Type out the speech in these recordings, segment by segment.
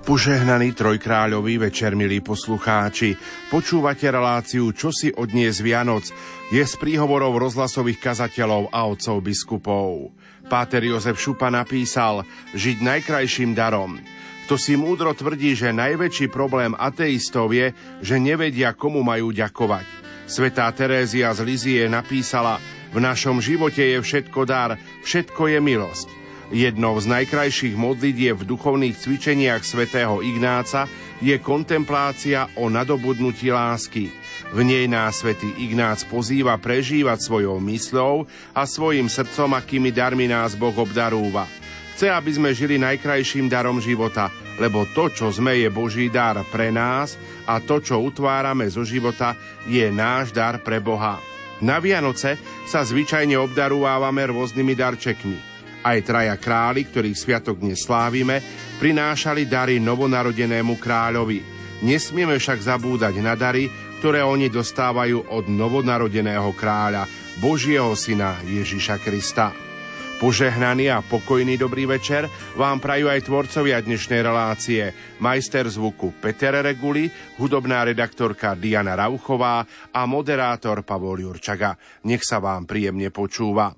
Požehnaný trojkráľový večer, milí poslucháči. Počúvate reláciu Čosi odniesť Vianoc, je z príhovorov rozhlasových kazateľov a otcov biskupov. Páter Jozef Šupa napísal: žiť najkrajším darom. Kto si múdro tvrdí, že najväčší problém ateistov je, že nevedia, komu majú ďakovať. Svätá Terézia z Lizie napísala: v našom živote je všetko dar, všetko je milosť. Jednou z najkrajších modlitieb v duchovných cvičeniach svätého Ignáca je kontemplácia o nadobudnutí lásky. V nej nás svätý Ignác pozýva prežívať svojou mysľou a svojim srdcom, akými darmi nás Boh obdarúva. Chce, aby sme žili najkrajším darom života, lebo to, čo sme, je Boží dar pre nás a to, čo utvárame zo života, je náš dar pre Boha. Na Vianoce sa zvyčajne obdarúvávame rôznymi darčekmi. Aj traja králi, ktorých sviatok dnes slávime, prinášali dary novonarodenému kráľovi. Nesmieme však zabúdať na dary, ktoré oni dostávajú od novonarodeného kráľa, Božieho syna Ježiša Krista. Požehnaný a pokojný dobrý večer vám prajú aj tvorcovia dnešnej relácie. Majster zvuku Peter Reguli, hudobná redaktorka Diana Rauchová a moderátor Pavol Jurčaga. Nech sa vám príjemne počúva.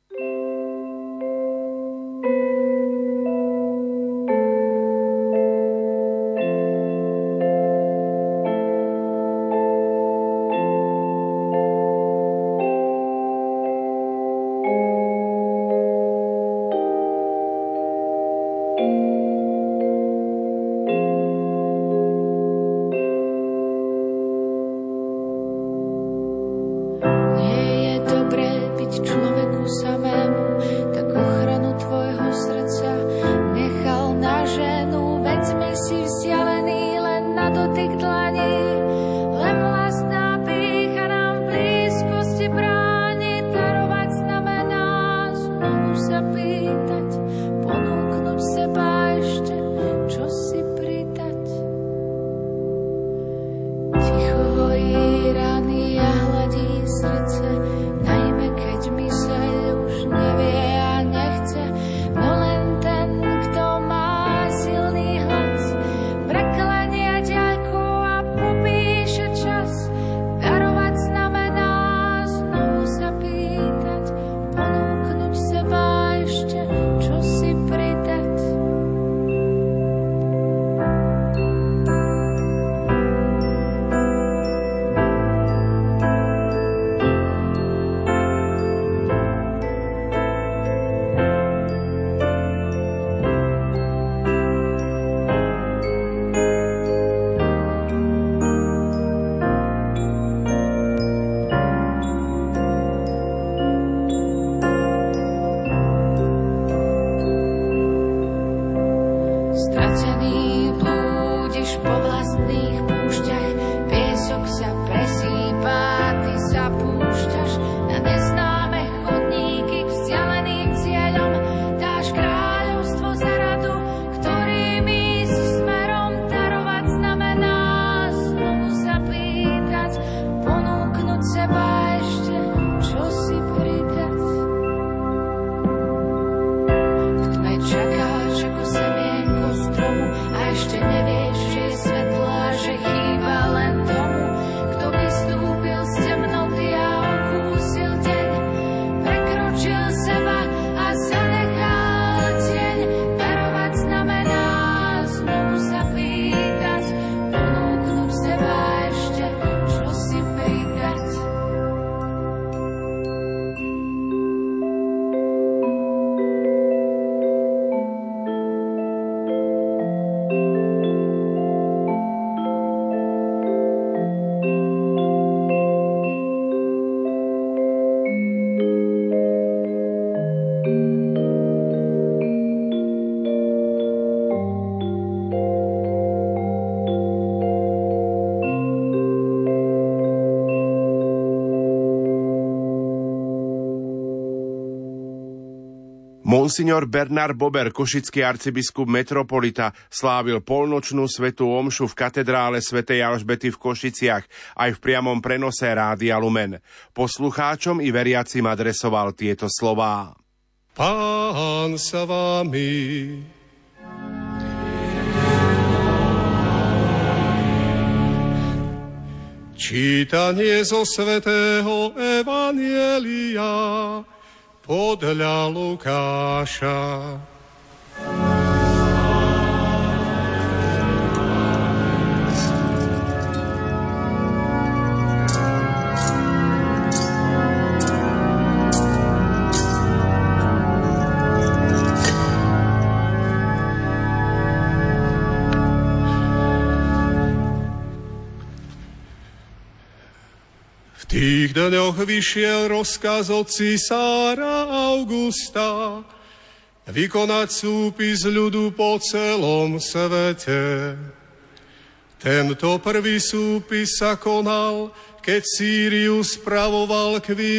Monsignor Bernard Bober, košický arcibiskup metropolita, slávil polnočnú svätú omšu v katedrále svätej Alžbety v Košiciach aj v priamom prenose Rádia Lumen. Poslucháčom i veriacim adresoval tieto slová. Pán sa vámi. Čítanie zo svätého Evanjelia podľa Lukáša. V tých dňoch vyšiel rozkaz od cisára Augusta vykonať súpis ľudu po celom svete. Tento prvý súpis sa konal, keď Sýriu spravoval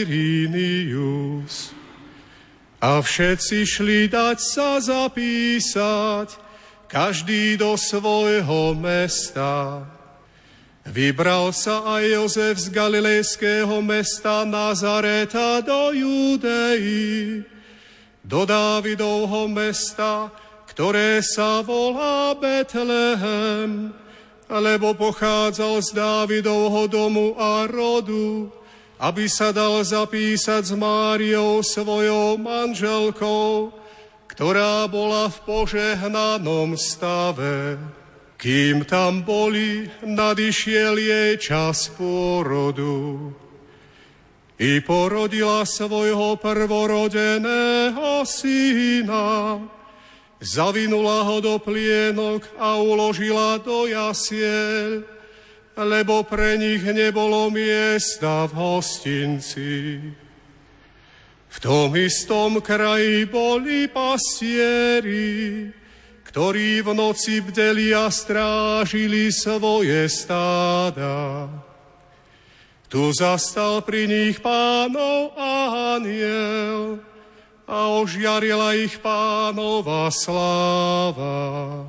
Quirinius. A všetci šli dať sa zapísať, každý do svojho mesta. Vybral sa aj Jozef z galilejského mesta Nazareta do Judei, do Dávidovho mesta, ktoré sa volá Betlehem, lebo pochádzal z Dávidovho domu a rodu, aby sa dal zapísať s Máriou svojou manželkou, ktorá bola v požehnanom stave. Kým tam boli, nadišiel jej čas pôrodu. I porodila svojho prvorodeného syna. Zavinula ho do plienok a uložila do jasiel, lebo pre nich nebolo miesta v hostinci. V tom istom kraji boli pastieri, ktorí v noci bdeli a strážili svoje stáda. Tu zastal pri nich Pánov anjel a ožiarila ich Pánova sláva.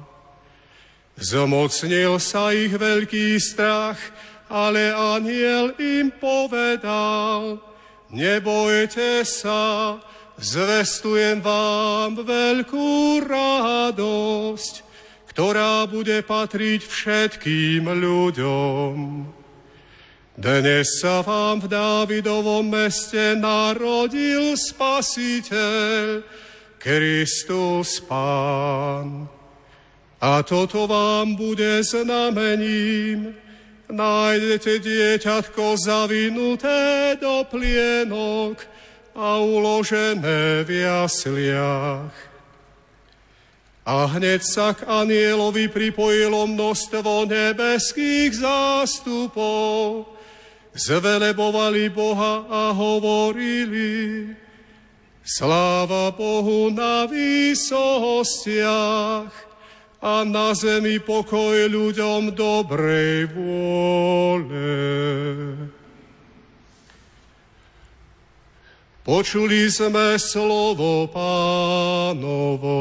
Zmocnil sa ich veľký strach, ale anjel im povedal: nebojte sa, zvestujem vám veľkú radosť, ktorá bude patriť všetkým ľuďom. Dnes sa vám v Dávidovom meste narodil Spasiteľ, Kristus Pán. A toto vám bude znamením: nájdete dieťatko zavinuté do plienok a uložené v jasliach. A hneď sa k anjelovi pripojilo množstvo nebeských zástupov, zvelebovali Boha a hovorili: sláva Bohu na výsostiach a na zemi pokoj ľuďom dobrej vôle. Počuli sme slovo Pánovo.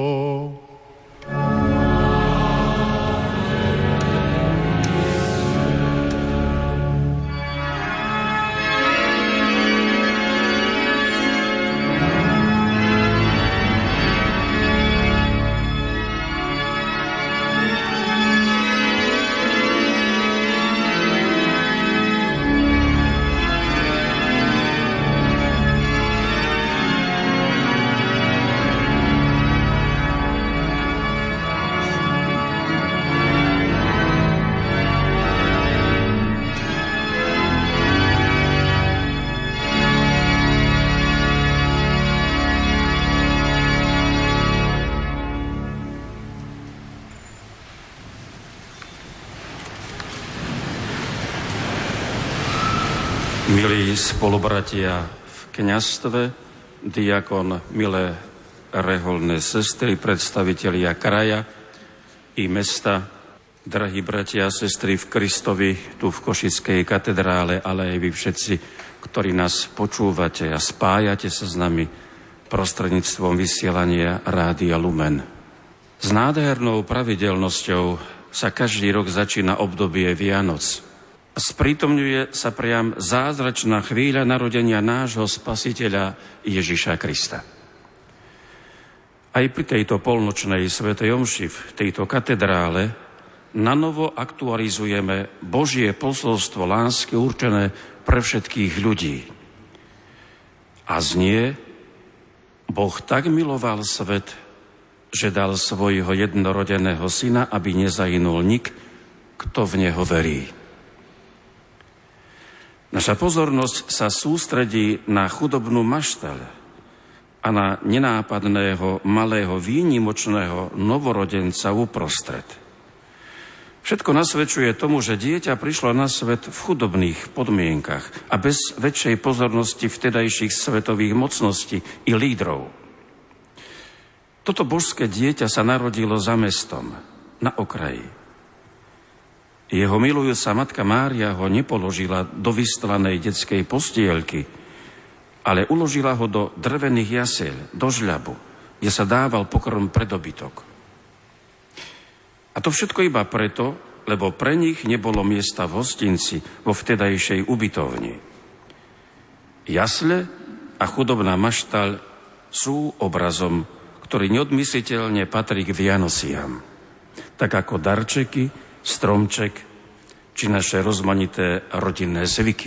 Milí spolubratia v kňazstve, diakon, milé reholné sestry, predstavitelia kraja i mesta, drahí bratia a sestry v Kristovi, tu v Košickej katedrále, ale aj vy všetci, ktorí nás počúvate a spájate sa s nami prostredníctvom vysielania Rádia Lumen. S nádhernou pravidelnosťou sa každý rok začína obdobie Vianoc. Sprítomňuje sa priam zázračná chvíľa narodenia nášho Spasiteľa Ježiša Krista. Aj pri tejto polnočnej svätej omši v tejto katedrále nanovo aktualizujeme Božie posolstvo lásky určené pre všetkých ľudí. A znie: Boh tak miloval svet, že dal svojho jednorodeného syna, aby nezahynul nik, kto v neho verí. Naša pozornosť sa sústredí na chudobnú maštaľ a na nenápadného, malého, výnimočného novorodenca uprostred. Všetko nasvedčuje tomu, že dieťa prišlo na svet v chudobných podmienkach a bez väčšej pozornosti vtedajších svetových mocností i lídrov. Toto božské dieťa sa narodilo za mestom, na okraji. Jeho milujúca matka Mária ho nepoložila do vystlanej detskej postielky, ale uložila ho do drvených jaseľ, do žľabu, kde sa dával pokrm pre dobytok. A to všetko iba preto, lebo pre nich nebolo miesta v hostinci vo vtedajšej ubytovni. Jasle a chudobná maštaľ sú obrazom, ktorý neodmysliteľne patrí k Vianociam. Tak ako darčeky, stromček či naše rozmanité rodinné zvyky.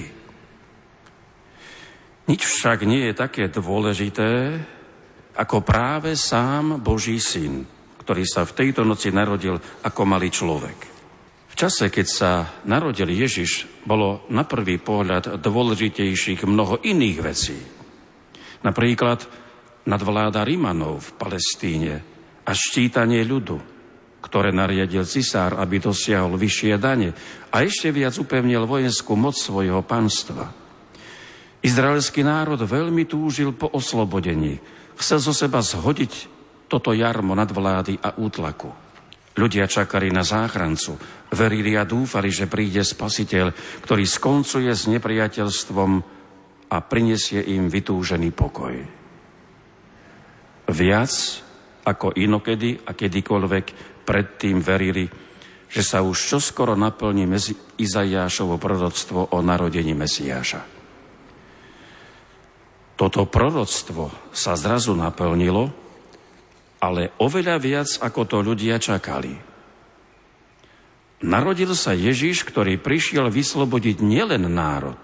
Nič však nie je také dôležité, ako práve sám Boží syn, ktorý sa v tejto noci narodil ako malý človek. V čase, keď sa narodil Ježiš, bolo na prvý pohľad dôležitejších mnoho iných vecí. Napríklad nadvláda Rimanov v Palestíne a ščítanie ľudu, ktoré nariadil cisár, aby dosiahol vyššie dane a ešte viac upevnil vojenskú moc svojho panstva. Izraelský národ veľmi túžil po oslobodení. Chcel zo seba zhodiť toto jarmo nadvlády a útlaku. Ľudia čakali na záchrancu, verili a dúfali, že príde Spasiteľ, ktorý skoncuje s nepriateľstvom a prinesie im vytúžený pokoj. Viac ako inokedy a kedykoľvek predtým verili, že sa už čoskoro naplní Izaiášovo proroctvo o narodení Mesiáša. Toto proroctvo sa zrazu naplnilo, ale oveľa viac, ako to ľudia čakali. Narodil sa Ježiš, ktorý prišiel vyslobodiť nielen národ,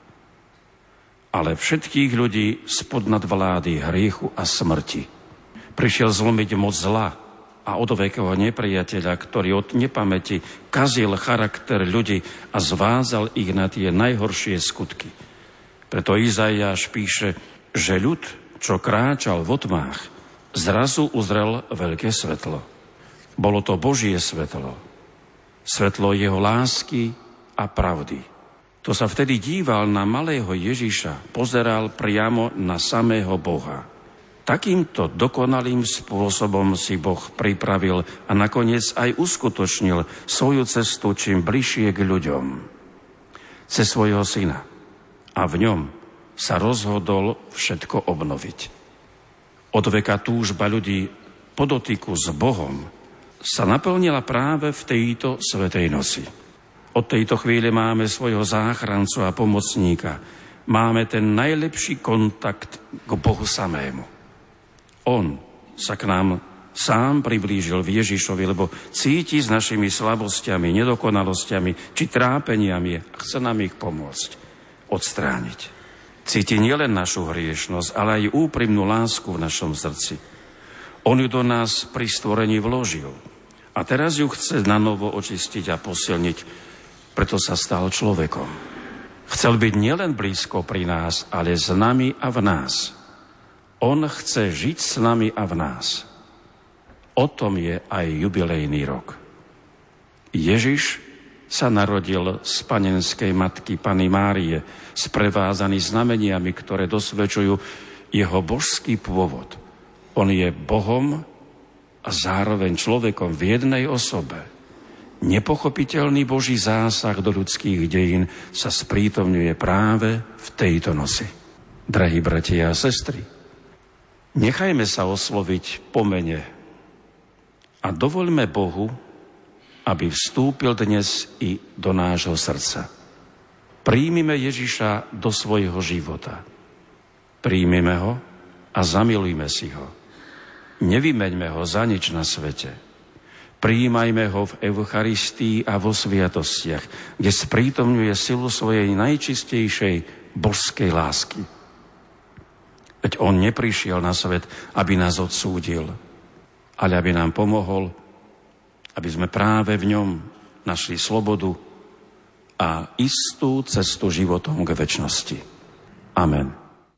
ale všetkých ľudí spod nadvlády hriechu a smrti. Prišiel zlomiť moc zla a odovekého nepriateľa, ktorý od nepamäti kazil charakter ľudí a zvázal ich na tie najhoršie skutky. Preto Izaiáš píše, že ľud, čo kráčal v otmách, zrazu uzrel veľké svetlo. Bolo to Božie svetlo. Svetlo jeho lásky a pravdy. To sa vtedy díval na malého Ježiša, pozeral priamo na samého Boha. Takýmto dokonalým spôsobom si Boh pripravil a nakoniec aj uskutočnil svoju cestu čím bližšie k ľuďom. Cez svojho syna. A v ňom sa rozhodol všetko obnoviť. Od veka túžba ľudí po dotyku s Bohom sa naplnila práve v tejto svätej noci. Od tejto chvíle máme svojho záchrancu a pomocníka. Máme ten najlepší kontakt k Bohu samému. On sa k nám sám priblížil v Ježišovi, lebo cíti s našimi slabosťami, nedokonalosťami či trápeniami a chce nám ich pomôcť odstrániť. Cíti nielen našu hriešnosť, ale aj úprimnú lásku v našom srdci. On ju do nás pri stvorení vložil a teraz ju chce nanovo očistiť a posilniť, preto sa stal človekom. Chcel byť nielen blízko pri nás, ale s nami a v nás. On chce žiť s nami a v nás. O tom je aj jubilejný rok. Ježiš sa narodil z panenskej matky Panny Márie, sprevázaný znameniami, ktoré dosvedčujú jeho božský pôvod. On je Bohom a zároveň človekom v jednej osobe. Nepochopiteľný Boží zásah do ľudských dejín sa sprítomňuje práve v tejto noci. Drahí bratia a sestry, nechajme sa osloviť po mene a dovoľme Bohu, aby vstúpil dnes i do nášho srdca. Príjmime Ježiša do svojho života. Príjmime ho a zamilujme si ho. Nevymeňme ho za nič na svete. Prijímajme ho v Eucharistii a vo sviatostiach, kde sprítomňuje silu svojej najčistejšej božskej lásky. Veď on neprišiel na svet, aby nás odsúdil, ale aby nám pomohol, aby sme práve v ňom našli slobodu a istú cestu životom k večnosti. Amen.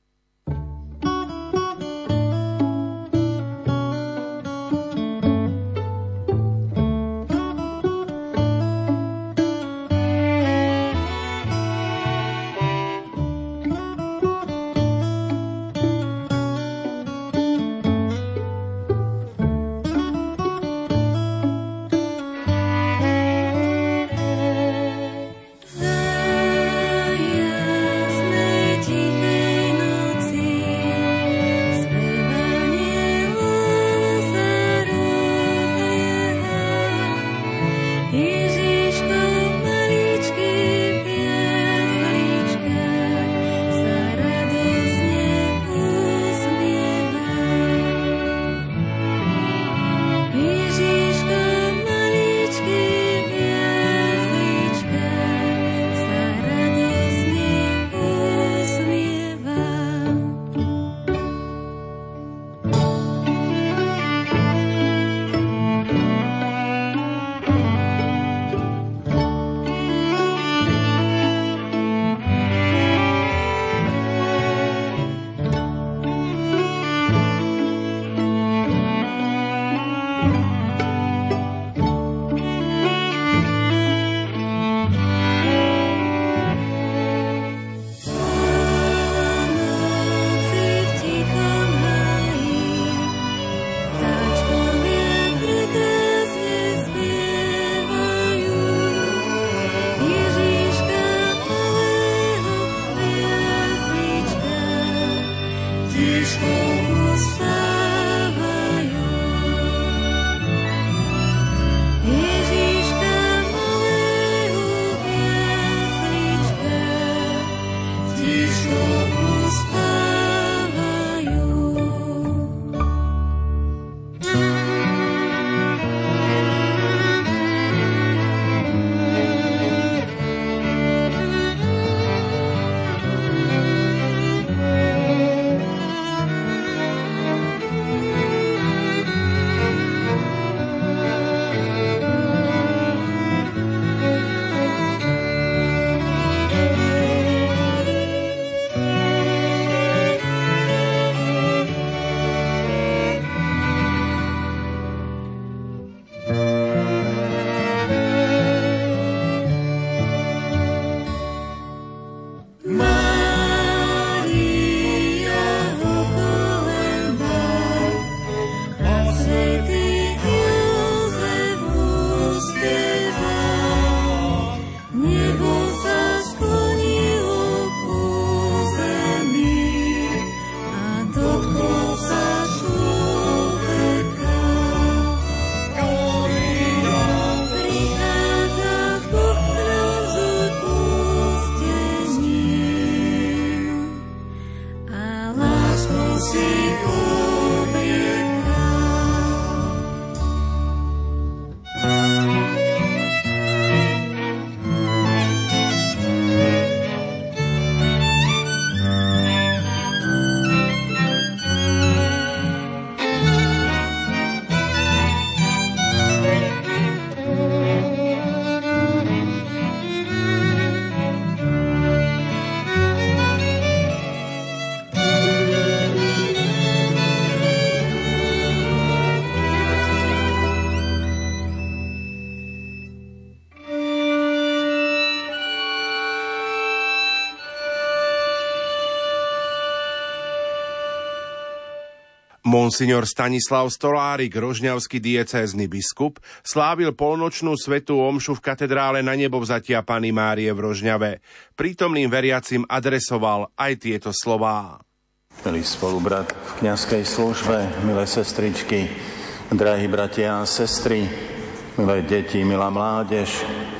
Monsignor Stanislav Stolárik, rožňavský diecézny biskup, slávil polnočnú svätú omšu v katedrále Na nebovzatia Panny Márie v Rožňave. Prítomným veriacim adresoval aj tieto slová. Milý spolubrat v kňazskej službe, milé sestričky, drahí bratia a sestry, milé deti, milá mládež,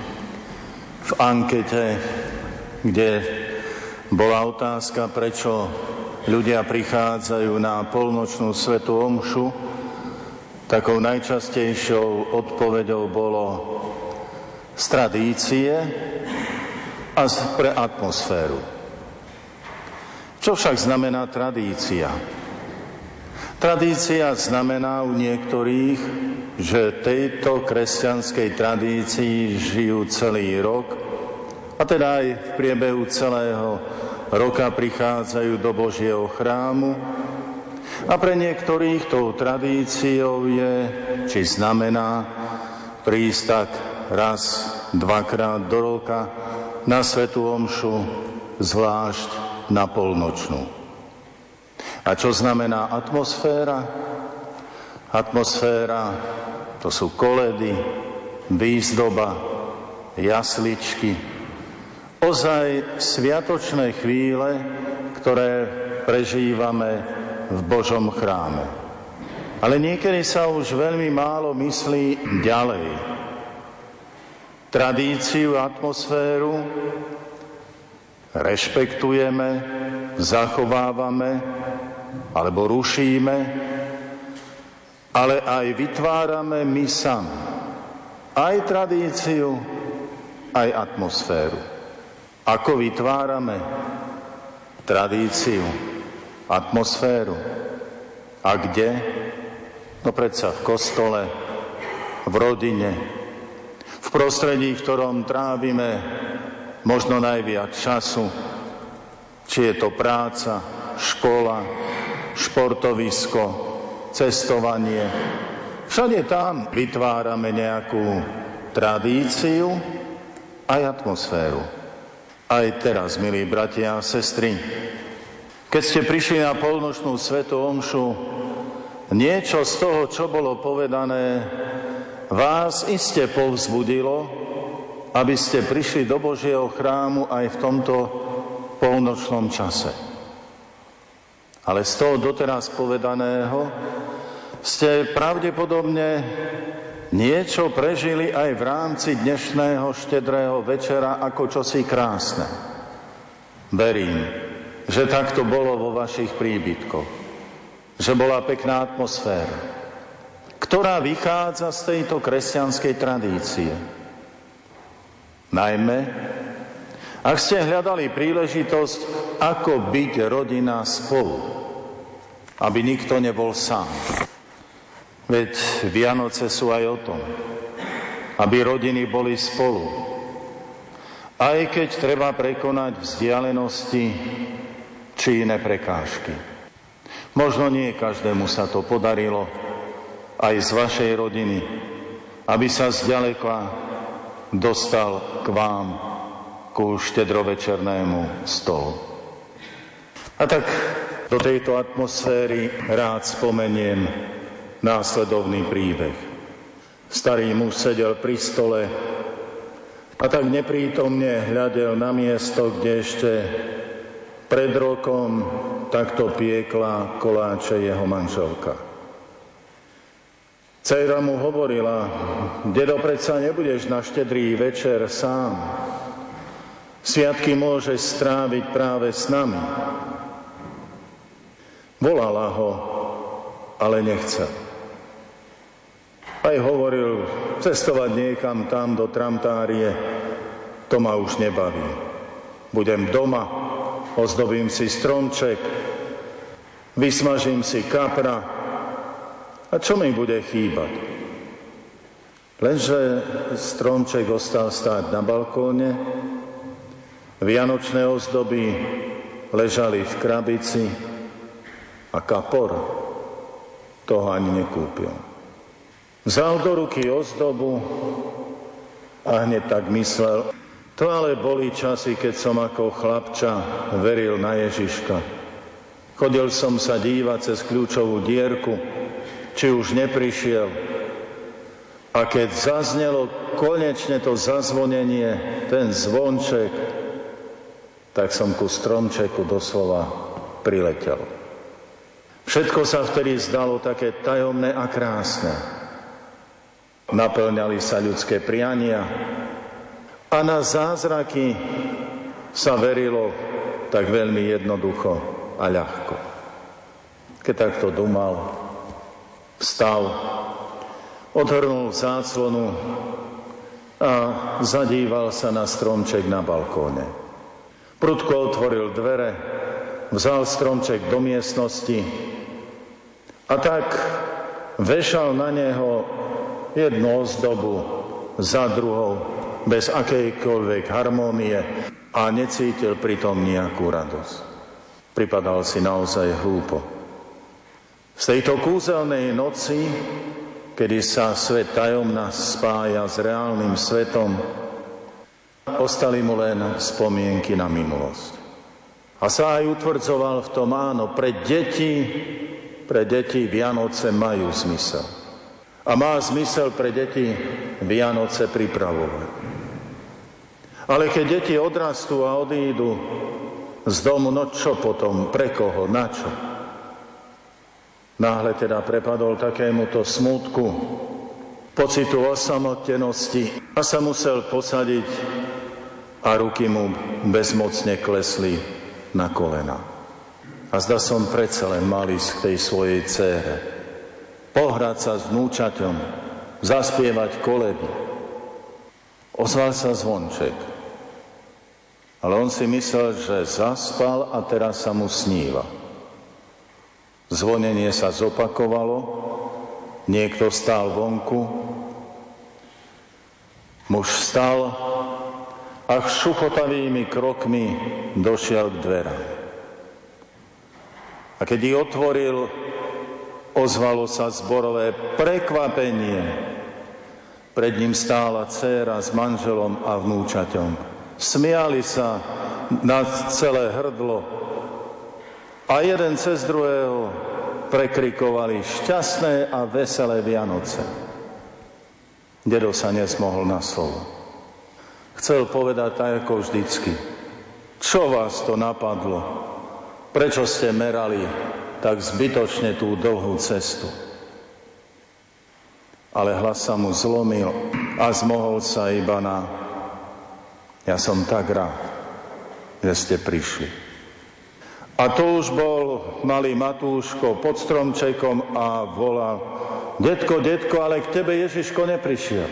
v ankete, kde bola otázka, prečo ľudia prichádzajú na polnočnú svätú omšu, Takou najčastejšou odpoveďou bolo z tradície a pre atmosféru. Čo však znamená tradícia? Tradícia znamená u niektorých, že tejto kresťanskej tradícii žijú celý rok a teda aj v priebehu celého roka prichádzajú do Božieho chrámu a pre niektorých tou tradíciou je, či znamená prísť tak raz, dvakrát do roka na svätú omšu, zvlášť na polnočnú. A čo znamená atmosféra? Atmosféra, to sú koledy, výzdoba, jasličky, ozaj sviatočné chvíle, ktoré prežívame v Božom chráme. Ale niekedy sa už veľmi málo myslí ďalej. Tradíciu, atmosféru rešpektujeme, zachovávame alebo rušíme, ale aj vytvárame my sami. Aj tradíciu, aj atmosféru. Ako vytvárame tradíciu, atmosféru? A kde? No predsa v kostole, v rodine, v prostredí, v ktorom trávime možno najviac času, či je to práca, škola, športovisko, cestovanie. Všade tam vytvárame nejakú tradíciu aj atmosféru. Aj teraz, milí bratia a sestry, keď ste prišli na polnočnú svätú omšu, niečo z toho, čo bolo povedané, vás iste povzbudilo, aby ste prišli do Božieho chrámu aj v tomto polnočnom čase. Ale z toho doteraz povedaného ste pravdepodobne niečo prežili aj v rámci dnešného štedrého večera ako čosi krásne. Verím, že tak to bolo vo vašich príbytkoch. Že bola pekná atmosféra, ktorá vychádza z tejto kresťanskej tradície. Najmä, ak ste hľadali príležitosť, ako byť rodina spolu, aby nikto nebol sám. Veď Vianoce sú aj o tom, aby rodiny boli spolu. Aj keď treba prekonať vzdialenosti či iné prekážky. Možno nie každému sa to podarilo, aj z vašej rodiny, aby sa zďaleka dostal k vám, ku štedrovečernému stolu. A tak do tejto atmosféry rád spomeniem následovný príbeh. Starý muž sedel pri stole a tak neprítomne hľadel na miesto, kde ešte pred rokom takto piekla koláče jeho manželka. Dcéra mu hovorila: dedo, predsa nebudeš na štedrý večer sám. Sviatky môžeš stráviť práve s nami. Volala ho, ale nechcel. Aj hovoril, cestovať niekam tam do Tramtárie, to ma už nebaví. Budem doma, ozdobím si stromček, vysmažím si kapra a čo mi bude chýbať? Lenže stromček ostal stáť na balkóne, vianočné ozdoby ležali v krabici a kapor toho ani nekúpil. Vzal do ruky ozdobu a hneď tak myslel, to ale boli časy, keď som ako chlapča veril na Ježiška. Chodil som sa dívať cez kľúčovú dierku, či už neprišiel. A keď zaznelo konečne to zazvonenie, ten zvonček, tak som ku stromčeku doslova priletel. Všetko sa vtedy zdalo také tajomné a krásne. Naplňali sa ľudské priania a na zázraky sa verilo tak veľmi jednoducho a ľahko. Keď takto dumal, vstal Odhrnul záclonu a zadíval sa na stromček na balkóne. Prudko otvoril dvere, vzal stromček do miestnosti a tak vešal na neho jednu ozdobu za druhou, bez akejkoľvek harmónie a necítil pritom nejakú radosť. Pripadal si naozaj hlúpo. Z tejto kúzelnej noci, kedy sa svet tajomná spája s reálnym svetom, ostali mu len spomienky na minulosť. A sa aj utvrdzoval v tom, áno, pre deti Vianoce majú zmysel. A má zmysel pre deti Vianoce pripravovať. Ale keď deti odrastú a odídu z domu, no čo potom, pre koho, na čo? Náhle teda prepadol takémuto smútku, pocitu osamotenosti a sa musel posadiť a ruky mu bezmocne klesli na kolena. A zda som predsa len mal ísť k tej svojej dcére, pohrať sa s vnúčaťom, zaspievať koledy. Ozval sa zvonček, ale on si myslel, že zaspal a teraz sa mu sníva. Zvonenie sa zopakovalo, niekto stál vonku, muž vstal a šuchotavými krokmi došiel k dverám. A keď ich otvoril, ozvalo sa zborové prekvapenie. Pred ním stála dcéra s manželom a vnúčaťom. Smiali sa na celé hrdlo a jeden cez druhého prekrikovali šťastné a veselé Vianoce. Dedo sa nezmohol na slovo. Chcel povedať tak ako vždycky. Čo vás to napadlo? Prečo ste merali tak zbytočne tú dlhú cestu? Ale hlas sa mu zlomil a zmohol sa iba na: ja som tak rád, že ste prišli. A to už bol malý Matúško pod stromčekom a volal: detko, ale k tebe Ježiško neprišiel.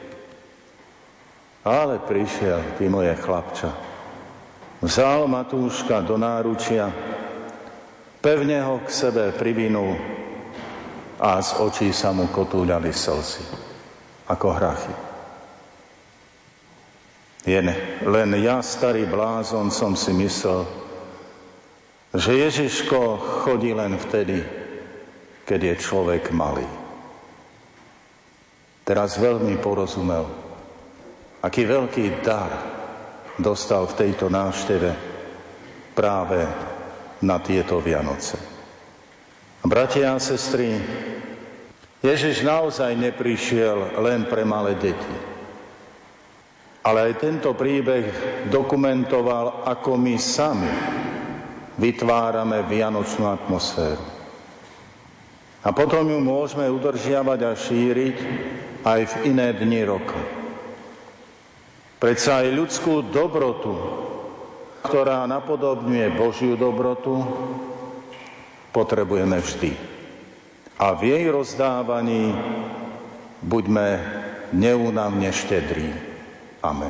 Ale prišiel, ty moje chlapča. Vzal Matúška do náručia, pevne ho k sebe privinul a z očí sa mu kotúľali slzy, ako hrachy. Len ja, starý blázon, som si myslel, že Ježiško chodí len vtedy, keď je človek malý. Teraz veľmi porozumel, aký veľký dar dostal v tejto návšteve práve na tieto Vianoce. Bratia a sestry, Ježiš naozaj neprišiel len pre malé deti. Ale aj tento príbeh dokumentoval, ako my sami vytvárame vianočnú atmosféru. A potom ju môžeme udržiavať a šíriť aj v iné dni roka. Predsa aj ľudskú dobrotu, ktorá napodobňuje Božiu dobrotu, potrebujeme vždy. A v jej rozdávaní buďme neúnavne štedrí. Amen.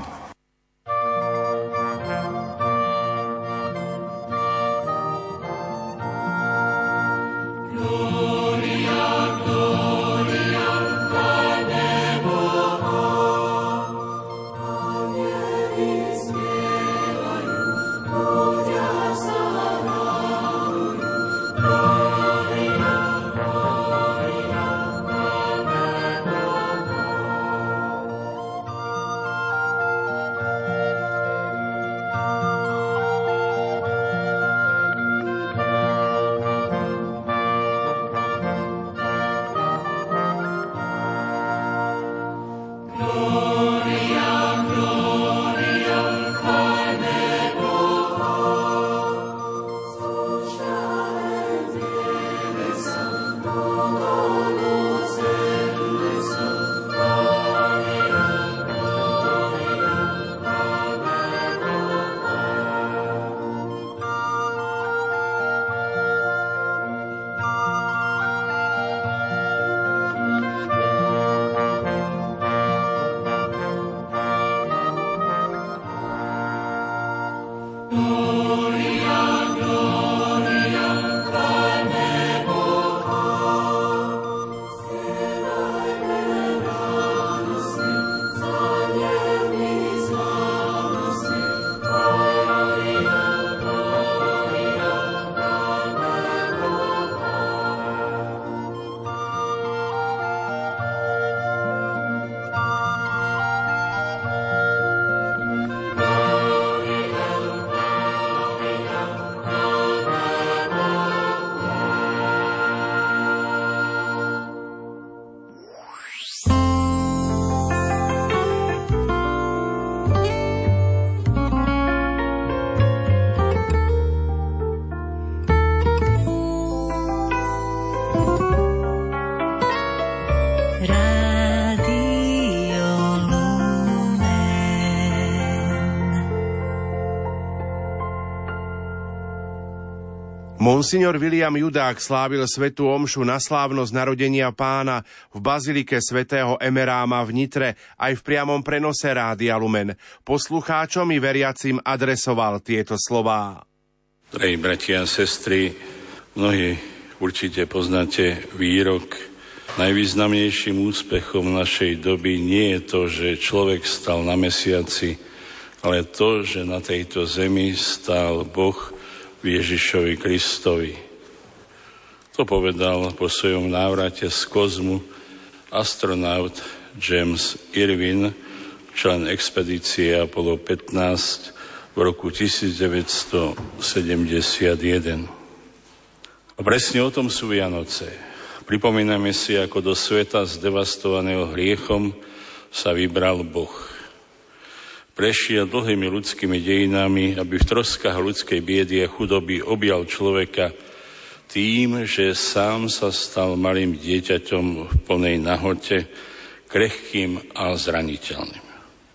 Monsignor William Judák slávil svätú omšu na slávnosť narodenia Pána v bazilike svätého Emeráma v Nitre aj v priamom prenose Rádia Lumen. Poslucháčom i veriacim adresoval tieto slová. Drahí bratia a sestry, mnohí určite poznáte výrok: najvýznamnejším úspechom našej doby nie je to, že človek stal na mesiaci, ale to, že na tejto zemi stál Boh v Ježišovi Kristovi. To povedal po svojom návrate z kozmu astronaut James Irwin, člen expedície Apollo 15 v roku 1971. A presne o tom sú Vianoce. Pripomíname si, ako do sveta zdevastovaného hriechom sa vybral Boh. Prešiel dlhými ľudskými dejinami, aby v troskách ľudskej biedy a chudoby objal človeka tým, že sám sa stal malým dieťaťom v plnej nahote, krehkým a zraniteľným.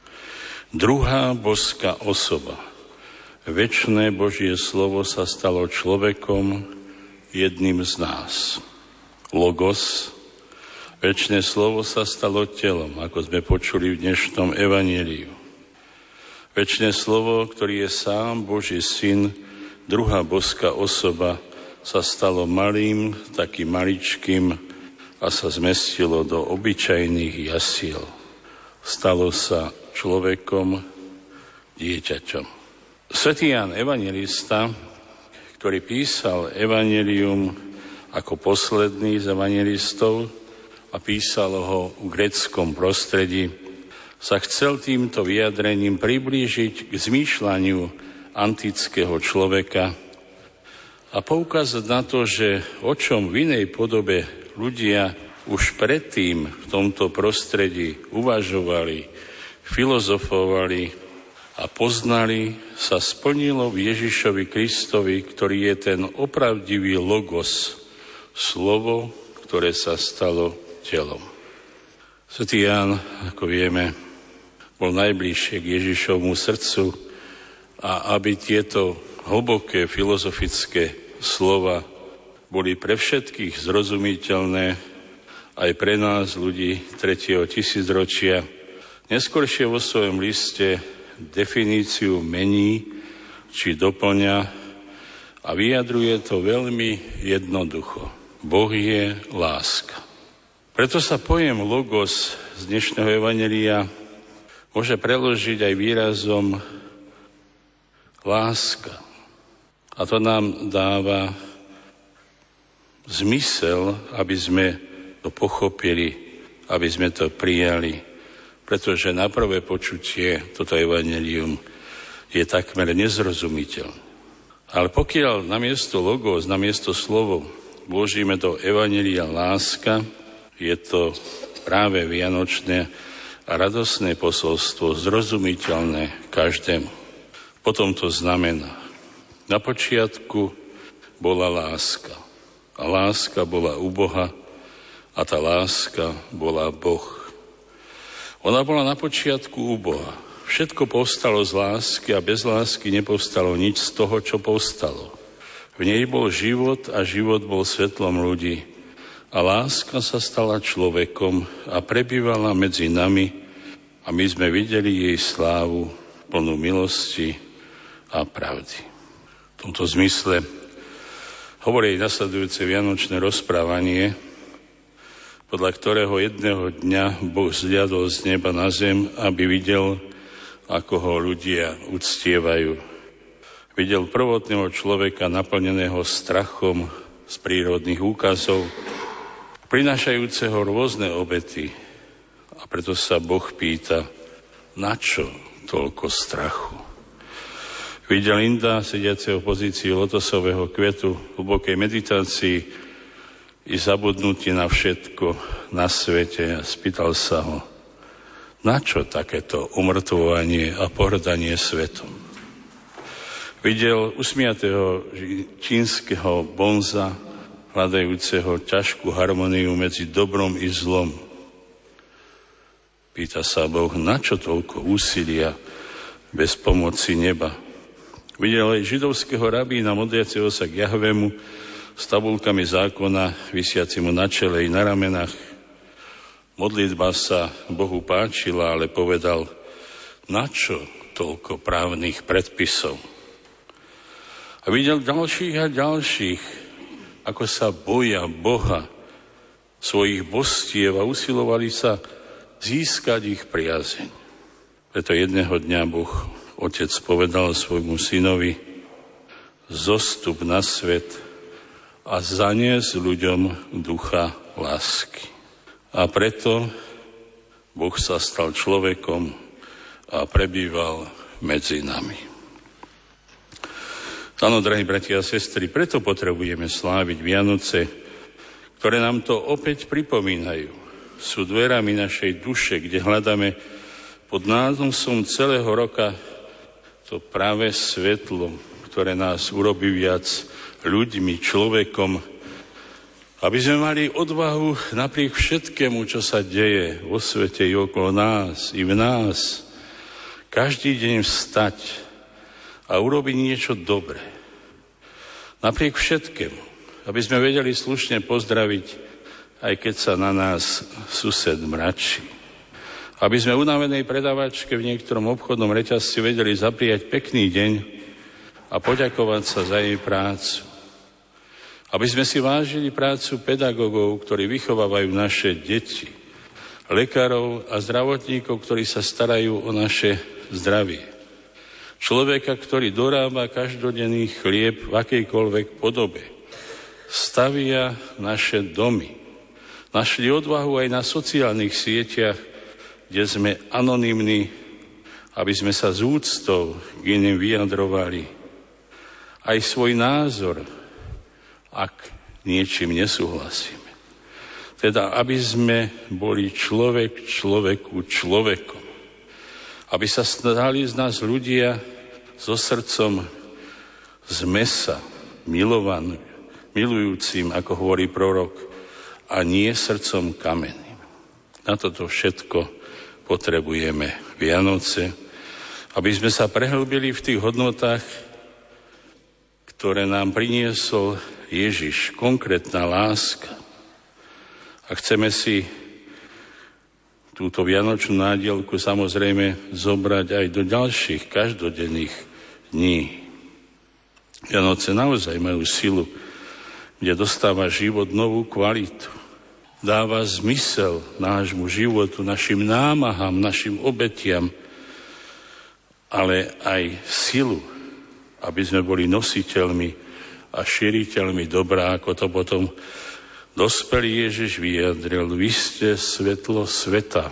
Druhá boská osoba, večné Božie slovo, sa stalo človekom, jedným z nás. Logos, večné slovo, sa stalo telom, ako sme počuli v dnešnom evanjeliu. Večné slovo, ktorý je sám Boží syn, druhá boská osoba, sa stalo malým, takým maličkým a sa zmestilo do obyčajných jasiel. Stalo sa človekom, dieťaťom. Svätý Ján evanjelista, ktorý písal evanjelium ako posledný z evanjelistov a písal ho v gréckom prostredí, sa chcel týmto vyjadrením priblížiť k zmýšľaniu antického človeka a poukázať na to, že o čom v inej podobe ľudia už predtým v tomto prostredí uvažovali, filozofovali a poznali, sa splnilo v Ježišovi Kristovi, ktorý je ten opravdivý logos, slovo, ktoré sa stalo telom. Svätý Ján, ako vieme, bol najbližšie k Ježišovmu srdcu a aby tieto hlboké filozofické slova boli pre všetkých zrozumiteľné, aj pre nás, ľudí 3. tisícročia, neskôršie vo svojom liste definíciu mení či doplňa a vyjadruje to veľmi jednoducho. Boh je láska. Preto sa pojem logos z dnešného evanjelia môže preložiť aj výrazom láska. A to nám dáva zmysel, aby sme to pochopili, aby sme to prijali. Pretože na prvé počutie toto evanjelium je takmer nezrozumiteľné. Ale pokiaľ namiesto logos, namiesto slovo vložíme do evanjelia láska, je to práve vianočné a radosné posolstvo, zrozumiteľné každému. Potom to znamená, na počiatku bola láska. A láska bola u Boha a tá láska bola Boh. Ona bola na počiatku u Boha. Všetko povstalo z lásky a bez lásky nepovstalo nič z toho, čo povstalo. V nej bol život a život bol svetlom ľudí. A láska sa stala človekom a prebývala medzi nami a my sme videli jej slávu, plnú milosti a pravdy. V tomto zmysle hovorí nasledujúce vianočné rozprávanie, podľa ktorého jedného dňa Boh zliadol z neba na zem, aby videl, ako ho ľudia uctievajú. Videl prvotného človeka naplneného strachom z prírodných úkazov, prinášajúceho rôzne obety. A preto sa Boh pýta, na čo toľko strachu? Videl Inda, sediaceho v pozícii lotosového kvetu, v hlbokej meditácii i zabudnutí na všetko na svete a spýtal sa ho, na čo takéto umrtvovanie a pohrdanie svetom? Videl usmiatého čínskeho bonza, hľadajúceho ťažkú harmóniu medzi dobrom i zlom. Pýta sa Boh, na čo toľko úsilia bez pomoci neba? Videl aj židovského rabína modliaceho sa k Jahvému s tabulkami zákona visiacimu na čele i na ramenách. Modlitba sa Bohu páčila, ale povedal, na čo toľko právnych predpisov? A videl ďalších a ďalších, ako sa boja Boha, svojich bostiev a usilovali sa získať ich priazeň. Preto jedného dňa Boh Otec povedal svojmu synovi, zostup na svet a zanies ľuďom ducha lásky. A preto Boh sa stal človekom a prebýval medzi nami. Áno, drahí bratia a sestry, preto potrebujeme sláviť Vianoce, ktoré nám to opäť pripomínajú. Sú dverami našej duše, kde hľadáme pod nánosom celého roka to práve svetlo, ktoré nás urobí viac ľuďmi, človekom, aby sme mali odvahu napriek všetkému, čo sa deje vo svete i okolo nás, i v nás, každý deň vstať a urobiť niečo dobré. Napriek všetkému, aby sme vedeli slušne pozdraviť, aj keď sa na nás sused mračí. Aby sme unavenej predavačke v niektorom obchodnom reťazci vedeli zaprijať pekný deň a poďakovať sa za jej prácu. Aby sme si vážili prácu pedagógov, ktorí vychovávajú naše deti, lekárov a zdravotníkov, ktorí sa starajú o naše zdravie. Človeka, ktorý dorába každodenný chlieb v akejkoľvek podobe. Stavia naše domy. Našli odvahu aj na sociálnych sieťach, kde sme anonymní, aby sme sa z úctou k iným vyjadrovali. Aj svoj názor, ak niečím nesúhlasíme. Teda, aby sme boli človek človekom. Aby sa stali z nás ľudia so srdcom z mesa, milujúcim, ako hovorí prorok, a nie srdcom kamenným. Na toto všetko potrebujeme Vianoce, aby sme sa prehlbili v tých hodnotách, ktoré nám priniesol Ježiš, konkrétna láska. A chceme si túto vianočnú nádielku samozrejme zobrať aj do ďalších každodenných dní. Vianoce naozaj majú silu, kde dostáva život novú kvalitu. Dáva zmysel nášmu životu, našim námahám, našim obetiam, ale aj silu, aby sme boli nositeľmi a šíriteľmi dobrá, ako to potom dospelý Ježiš vyjadril. Vy ste svetlo sveta.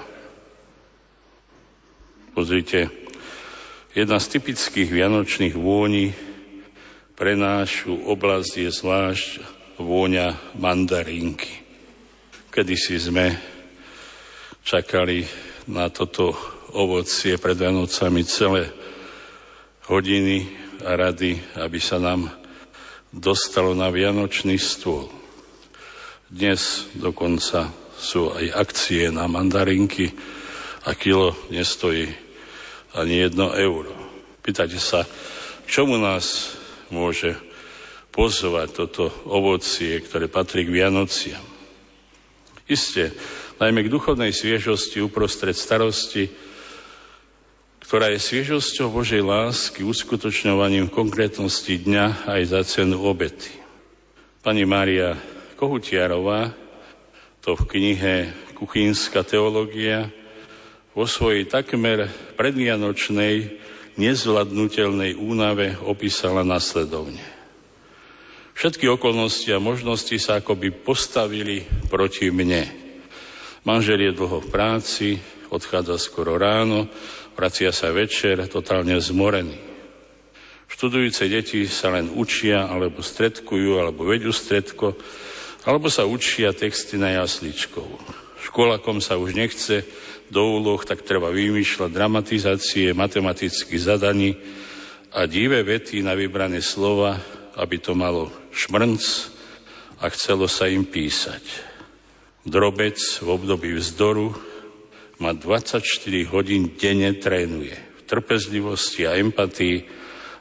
Pozrite, jedna z typických vianočných vôní pre našu oblasť je zvlášť vôňa mandarínky. Kedysi sme čakali na toto ovocie pred Vianocami celé hodiny a rady, aby sa nám dostalo na vianočný stôl. Dnes dokonca sú aj akcie na mandarinky a kilo nestojí ani 1 euro. Pýtate sa, k čomu nás môže pozvať toto ovocie, ktoré patrí k Vianociam? Isté, najmä k duchovnej sviežosti uprostred starosti, ktorá je sviežosťou Božej lásky, uskutočňovaním konkrétnosti dňa aj za cenu obety. Pani Mária Kohutiarová to v knihe Kuchynská teológia vo svojej takmer predvianočnej nezvládnutelnej únave opísala nasledovne. Všetky okolnosti a možnosti sa akoby postavili proti mne. Manžel je dlho v práci, odchádza skoro ráno, vracia sa večer, totálne zmorený. Študujúce deti sa len učia, alebo stredkujú, alebo vedú stredko, alebo sa učia texty na jasličkou. Školákom sa už nechce do úloh, tak treba vymýšľať dramatizácie, matematických zadaní a divé vety na vybrané slova, aby to malo šmrnc a chcelo sa im písať. Drobec v období vzdoru má 24 hodín denne trénuje v trpezlivosti a empatii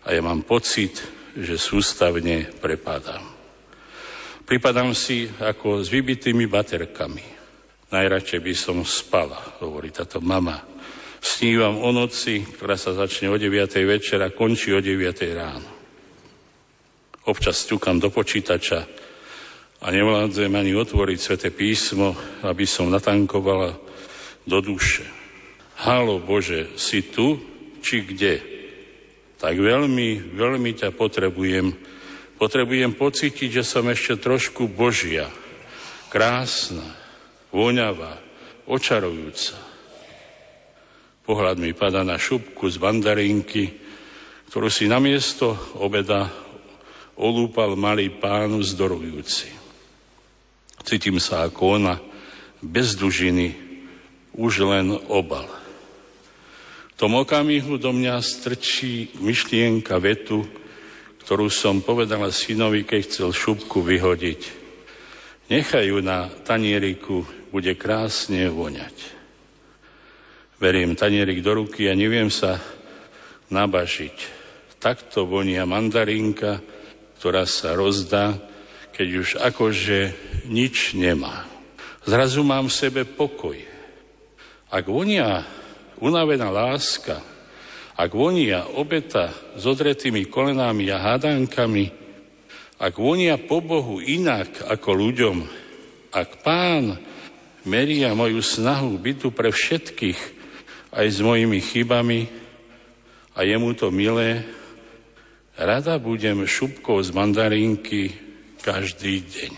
a ja mám pocit, že sústavne prepadám. Pripadám si ako s vybitými baterkami. Najradšej by som spala, hovorí táto mama. Snívam o noci, ktorá sa začne o 9. večer a končí o 9. ráno. Občas ťukám do počítača a nevládzem ani otvoriť Sväté písmo, aby som natankovala do duše. Haló Bože, si tu, či kde? Tak veľmi, veľmi ťa potrebujem. Potrebujem pocítiť, že som ešte trošku Božia. Krásna, voňavá, očarujúca. Pohľad mi padá na šupku z mandarinky, ktorú si namiesto obeda olúpal malý pán vzdorujúci. Cítim sa ako ona, bez dužiny, už len obal. V tom okamihu do mňa strčí myšlienka vetu, ktorú som povedala synovi, keď chcel šupku vyhodiť. Nechaj ju na tanieriku, bude krásne voňať. Beriem tanierik do ruky a neviem sa nabažiť. Takto vonia mandarinka, ktorá sa rozdá, keď už akože nič nemá. Zrazu mám v sebe pokoj. Ak vonia unavená láska, ak vonia obeta s odretými kolenami a hádankami, ak vonia po Bohu inak ako ľuďom, ak Pán meria moju snahu byť tu pre všetkých, aj s mojimi chybami, a je mu to milé, rada budem šupkou z mandarínky každý deň.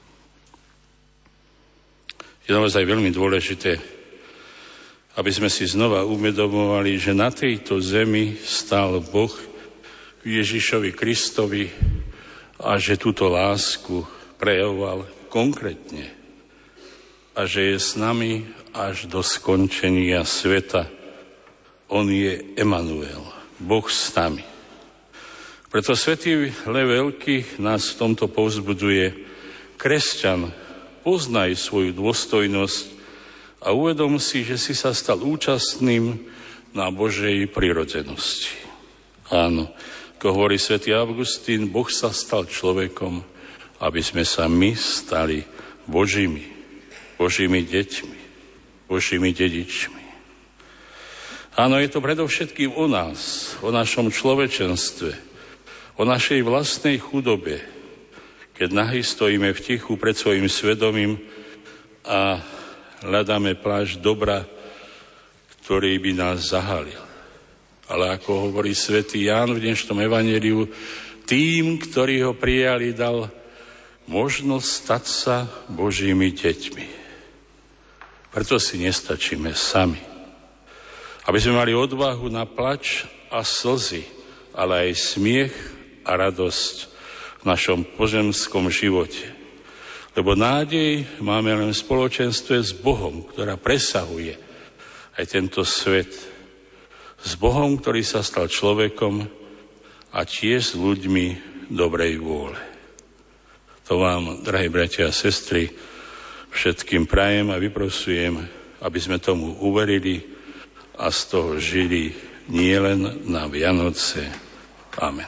Je naozaj veľmi dôležité, aby sme si znova uvedomovali, že na tejto zemi stál Boh Ježišovi Kristovi a že túto lásku prejavoval konkrétne a že je s nami až do skončenia sveta. On je Emanuel, Boh s nami. Preto svätý Lev Veľký nás v tomto povzbudzuje. Kresťan, poznaj svoju dôstojnosť a uvedom si, že si sa stal účastným na Božej prirodzenosti. Áno, ako hovorí svätý Augustín, Boh sa stal človekom, aby sme sa my stali Božími deťmi, Božími dedičmi. Áno, je to predovšetkým o nás, o našom človečenstve, o našej vlastnej chudobe, keď nahý stojíme v tichu pred svojim svedomím a hľadáme plášť dobra, ktorý by nás zahalil. Ale ako hovorí svätý Ján v dnešnom evanjeliu, tým, ktorí ho prijali, dal možnosť stať sa Božími deťmi. Preto si nestačíme sami. Aby sme mali odvahu na plač a slzy, ale aj smiech a radosť v našom pozemskom živote. Lebo nádej máme len v spoločenstve s Bohom, ktorá presahuje aj tento svet. S Bohom, ktorý sa stal človekom a tiež s ľuďmi dobrej vôle. To vám, drahí bratia a sestry, všetkým prajem a vyprosujem, aby sme tomu uverili a z toho žili nielen na Vianoce. Amen.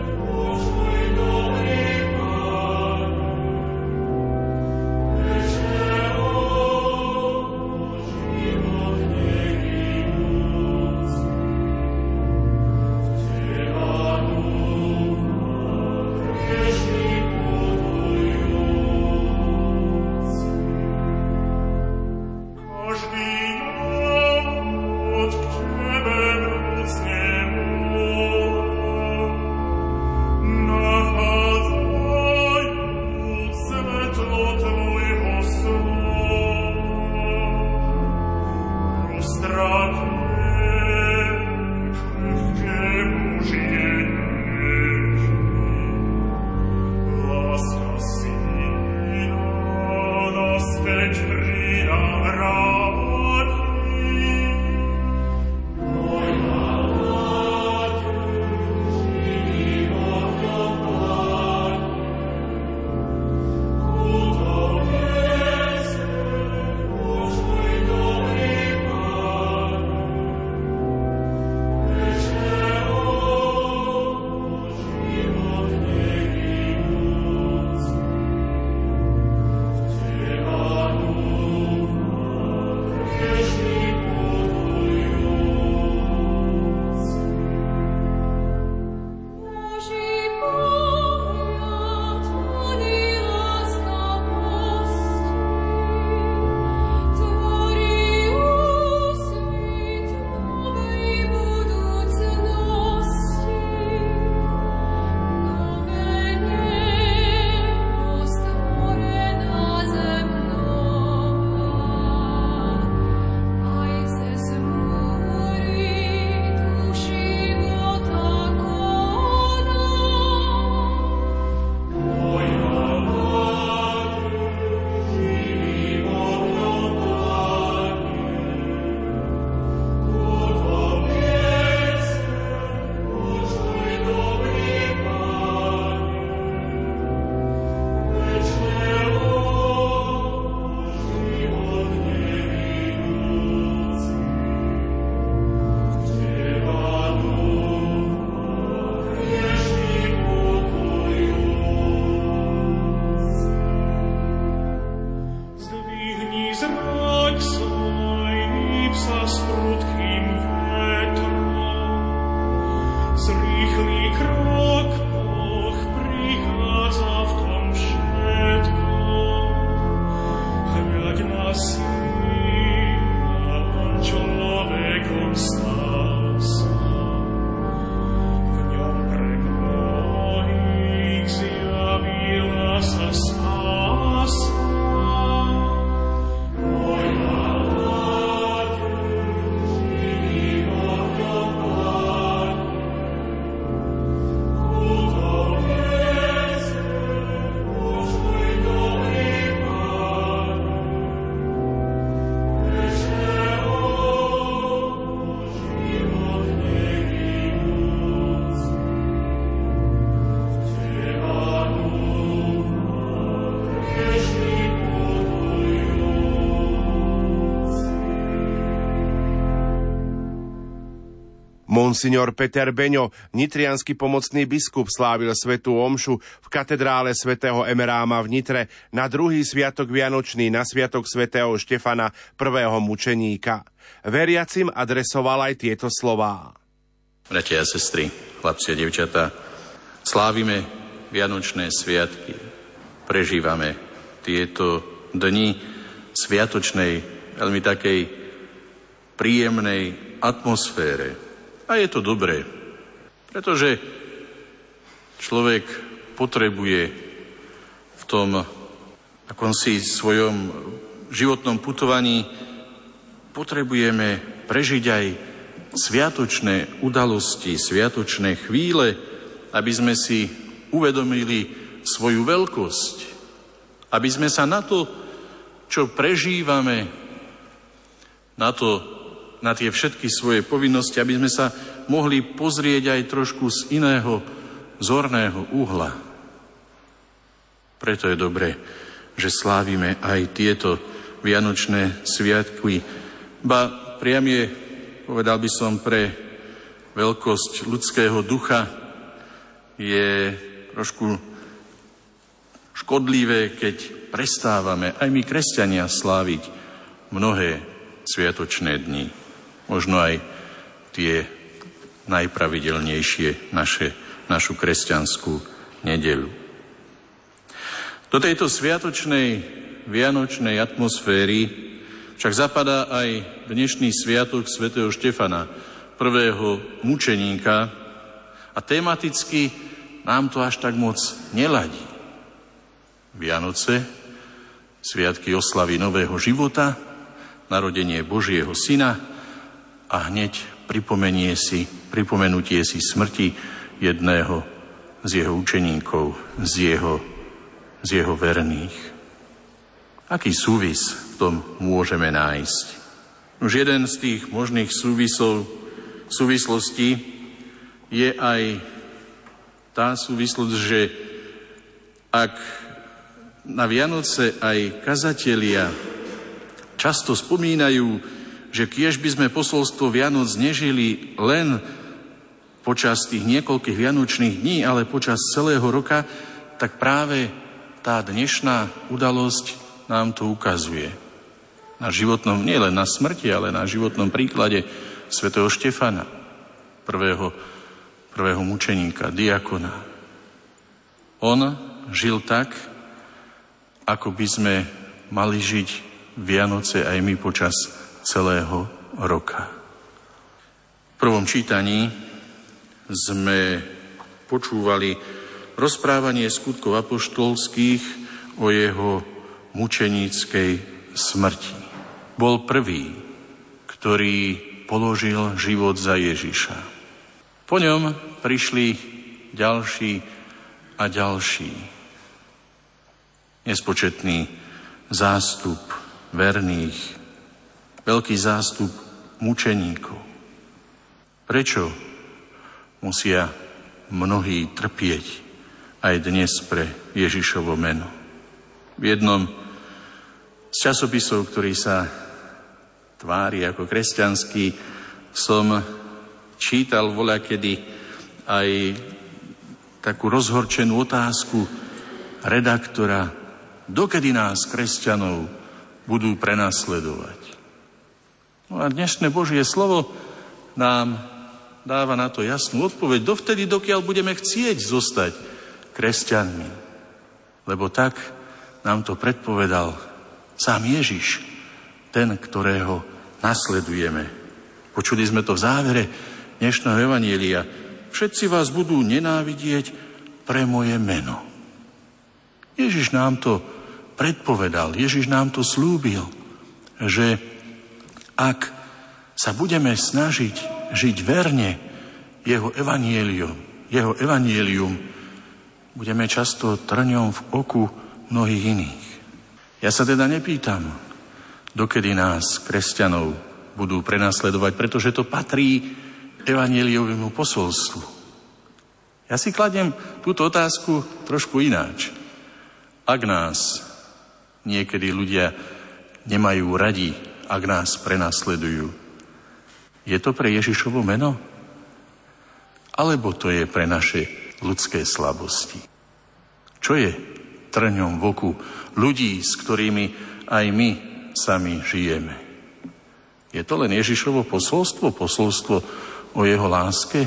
Amen. Monsignor Peter Beňo, nitriansky pomocný biskup, slávil svätú omšu v katedrále svätého Emeráma v Nitre na druhý sviatok vianočný, na sviatok svätého Štefana, prvého mučeníka. Veriacim adresoval aj tieto slová. Bratia a sestry, chlapci a dievčatá, slávime vianočné sviatky. Prežívame tieto dni sviatočnej, veľmi takej príjemnej atmosfére. A je to dobré, pretože človek potrebuje v tom akomsi svojom životnom putovaní potrebujeme prežiť aj sviatočné udalosti, sviatočné chvíle, aby sme si uvedomili svoju veľkosť, aby sme sa na to, čo prežívame, na tie všetky svoje povinnosti, aby sme sa mohli pozrieť aj trošku z iného zorného uhla. Preto je dobré, že slávime aj tieto vianočné sviatky. Ba priam je, povedal by som, pre veľkosť ľudského ducha je trošku škodlivé, keď prestávame aj my, kresťania, sláviť mnohé sviatočné dni. Možno aj tie najpravidelnejšie našu kresťanskú nedeľu. Do tejto sviatočnej vianočnej atmosféry však zapadá aj dnešný sviatok svätého Štefana, prvého mučeníka, a tematicky nám to až tak moc neladí. Vianoce, sviatky oslavy nového života, narodenie Božieho Syna, a hneď pripomenutie si smrti jedného z jeho učeníkov, z jeho verných. Aký súvis v tom môžeme nájsť? Už jeden z tých možných súvislostí je aj tá súvislosť, že ak na Vianoce aj kazatelia často spomínajú, že kiež by sme posolstvo Vianoc nežili len počas tých niekoľkých vianočných dní, ale počas celého roka, tak práve tá dnešná udalosť nám to ukazuje. Na životnom, nie len na smrti, ale na životnom príklade svätého Štefana, prvého mučeníka, diakona. On žil tak, ako by sme mali žiť Vianoce aj my počas celého roka. V prvom čítaní sme počúvali rozprávanie skutkov apoštolských o jeho mučeníckej smrti. Bol prvý, ktorý položil život za Ježiša. Po ňom prišli ďalší a ďalší. Nespočetný zástup verných, veľký zástup mučeníkov. Prečo musia mnohí trpieť aj dnes pre Ježišovo meno? V jednom z časopisov, ktorý sa tvári ako kresťanský, som čítal voľakedy aj takú rozhorčenú otázku redaktora, dokedy nás, kresťanov, budú prenasledovať. No a dnešné Božie slovo nám dáva na to jasnú odpoveď. Dovtedy, dokiaľ budeme chcieť zostať kresťanmi. Lebo tak nám to predpovedal sám Ježiš, ten, ktorého nasledujeme. Počuli sme to v závere dnešného evanjelia. Všetci vás budú nenávidieť pre moje meno. Ježiš nám to predpovedal, Ježiš nám to slúbil, že ak sa budeme snažiť žiť verne jeho evanjelium, budeme často trňom v oku mnohých iných. Ja sa teda nepýtam, dokedy nás, kresťanov, budú prenasledovať, pretože to patrí evanjeliovému posolstvu. Ja si kladiem túto otázku trošku ináč. Ak nás niekedy ľudia nemajú radi, ak nás prenasledujú, je to pre Ježišovo meno? alebo to je pre naše ľudské slabosti? Čo je trňom v oku ľudí, s ktorými aj my sami žijeme? Je to len Ježišovo posolstvo o jeho láske?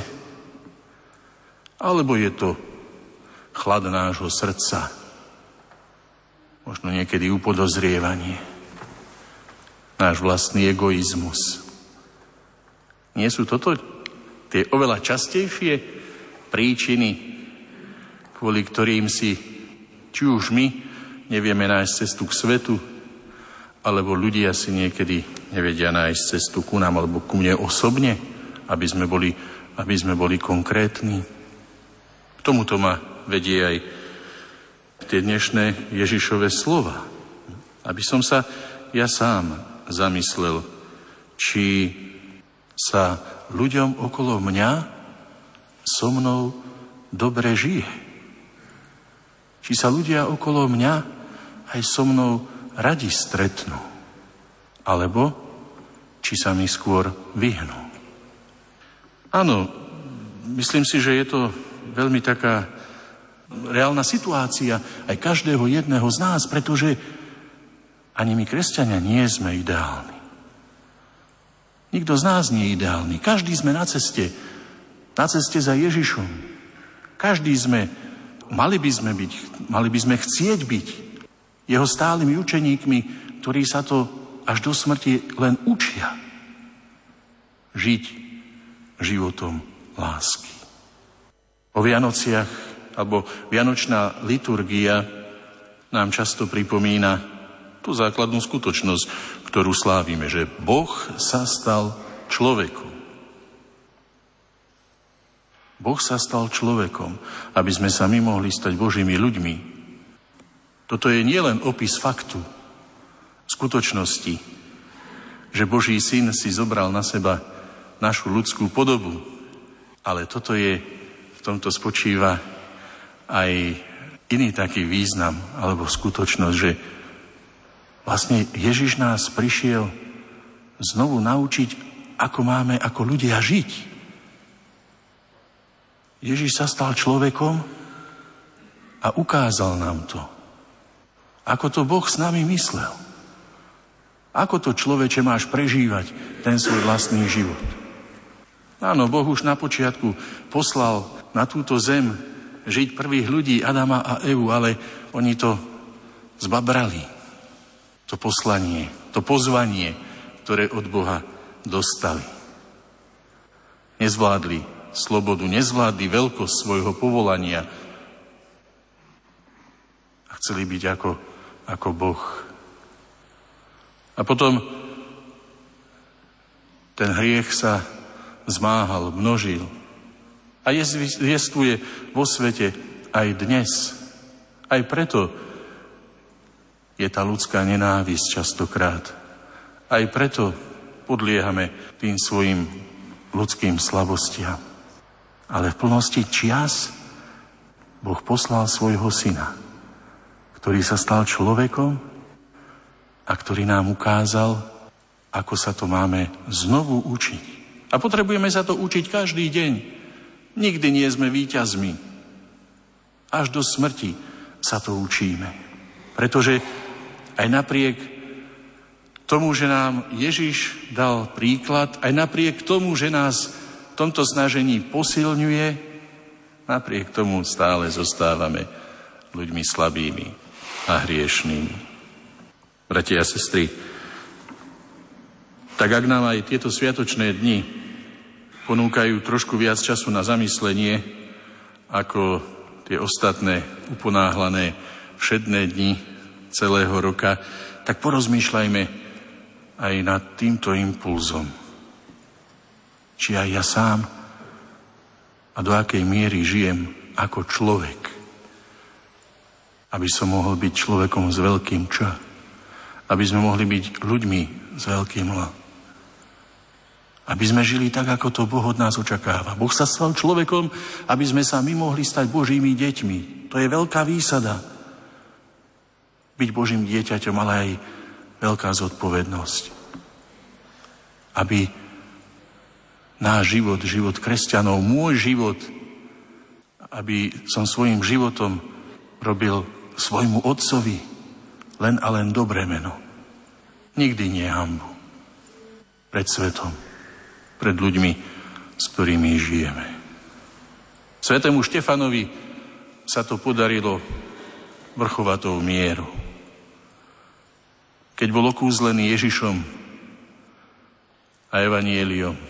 Alebo je to chlad nášho srdca? Možno niekedy upodozrievanie. Náš vlastný egoizmus. Nie sú toto tie oveľa častejšie príčiny, kvôli ktorým si či už my nevieme nájsť cestu k svetu, alebo ľudia si niekedy nevedia nájsť cestu ku nám alebo ku mne osobne, aby sme boli konkrétni. K tomuto ma vedie aj tie dnešné Ježišove slova. Aby som sa ja sám zamyslel, či sa ľuďom okolo mňa so mnou dobre žije. Či sa ľudia okolo mňa aj so mnou radi stretnú. Alebo či sa mi skôr vyhnú. Áno, myslím si, že je to veľmi taká reálna situácia aj každého jedného z nás, pretože ani my, kresťania, nie sme ideálni. Nikto z nás nie je ideálny. Každý sme na ceste za Ježišom. Každý sme, mali by sme chcieť byť jeho stálymi učeníkmi, ktorí sa to až do smrti len učia. Žiť životom lásky. O Vianociach, alebo Vianočná liturgia nám často pripomína tú základnú skutočnosť, ktorú slávime, že Boh sa stal človekom. Boh sa stal človekom, aby sme sa my mohli stať Božími ľuďmi. Toto je nielen opis faktu, skutočnosti, že Boží syn si zobral na seba našu ľudskú podobu, ale v tomto spočíva aj iný taký význam alebo skutočnosť, že vlastne Ježiš nás prišiel znovu naučiť, ako máme ako ľudia žiť. Ježiš sa stal človekom a ukázal nám to. Ako to Boh s nami myslel. Ako to, človeče, máš prežívať ten svoj vlastný život. Áno, Boh už na počiatku poslal na túto zem žiť prvých ľudí, Adama a Evu, ale oni to zbabrali. To poslanie, to pozvanie, ktoré od Boha dostali. Nezvládli slobodu, nezvládli veľkosť svojho povolania a chceli byť ako Boh. A potom ten hriech sa zmáhal, množil a jestvuje vo svete aj dnes. Aj preto je tá ľudská nenávisť častokrát. Aj preto podliehame tým svojim ľudským slabostiam. Ale v plnosti čias Boh poslal svojho syna, ktorý sa stal človekom a ktorý nám ukázal, ako sa to máme znovu učiť. A potrebujeme sa to učiť každý deň. Nikdy nie sme víťazmi. Až do smrti sa to učíme. Pretože aj napriek tomu, že nám Ježiš dal príklad, aj napriek tomu, že nás v tomto snažení posilňuje, napriek tomu stále zostávame ľuďmi slabými a hriešnými. Bratia a sestry, tak ak nám aj tieto sviatočné dni ponúkajú trošku viac času na zamyslenie ako tie ostatné uponáhlané všedné dni celého roka, tak porozmýšľajme aj nad týmto impulzom. Či aj ja sám a do akej miery žijem ako človek, aby som mohol byť človekom s veľkým Č, aby sme mohli byť ľuďmi s veľkým L. Aby sme žili tak, ako to Boh od nás očakáva. Boh sa stal človekom, aby sme sa my mohli stať Božími deťmi. To je veľká výsada. Byť Božím dieťaťom, ale aj veľká zodpovednosť. Aby náš život, život kresťanov, môj život, aby som svojim životom robil svojmu otcovi len a len dobré meno. Nikdy nie hanbu. Pred svetom, pred ľuďmi, s ktorými žijeme. Svätému Štefanovi sa to podarilo vrchovatou mierou. Keď bol okúzlený Ježišom a evanjeliom,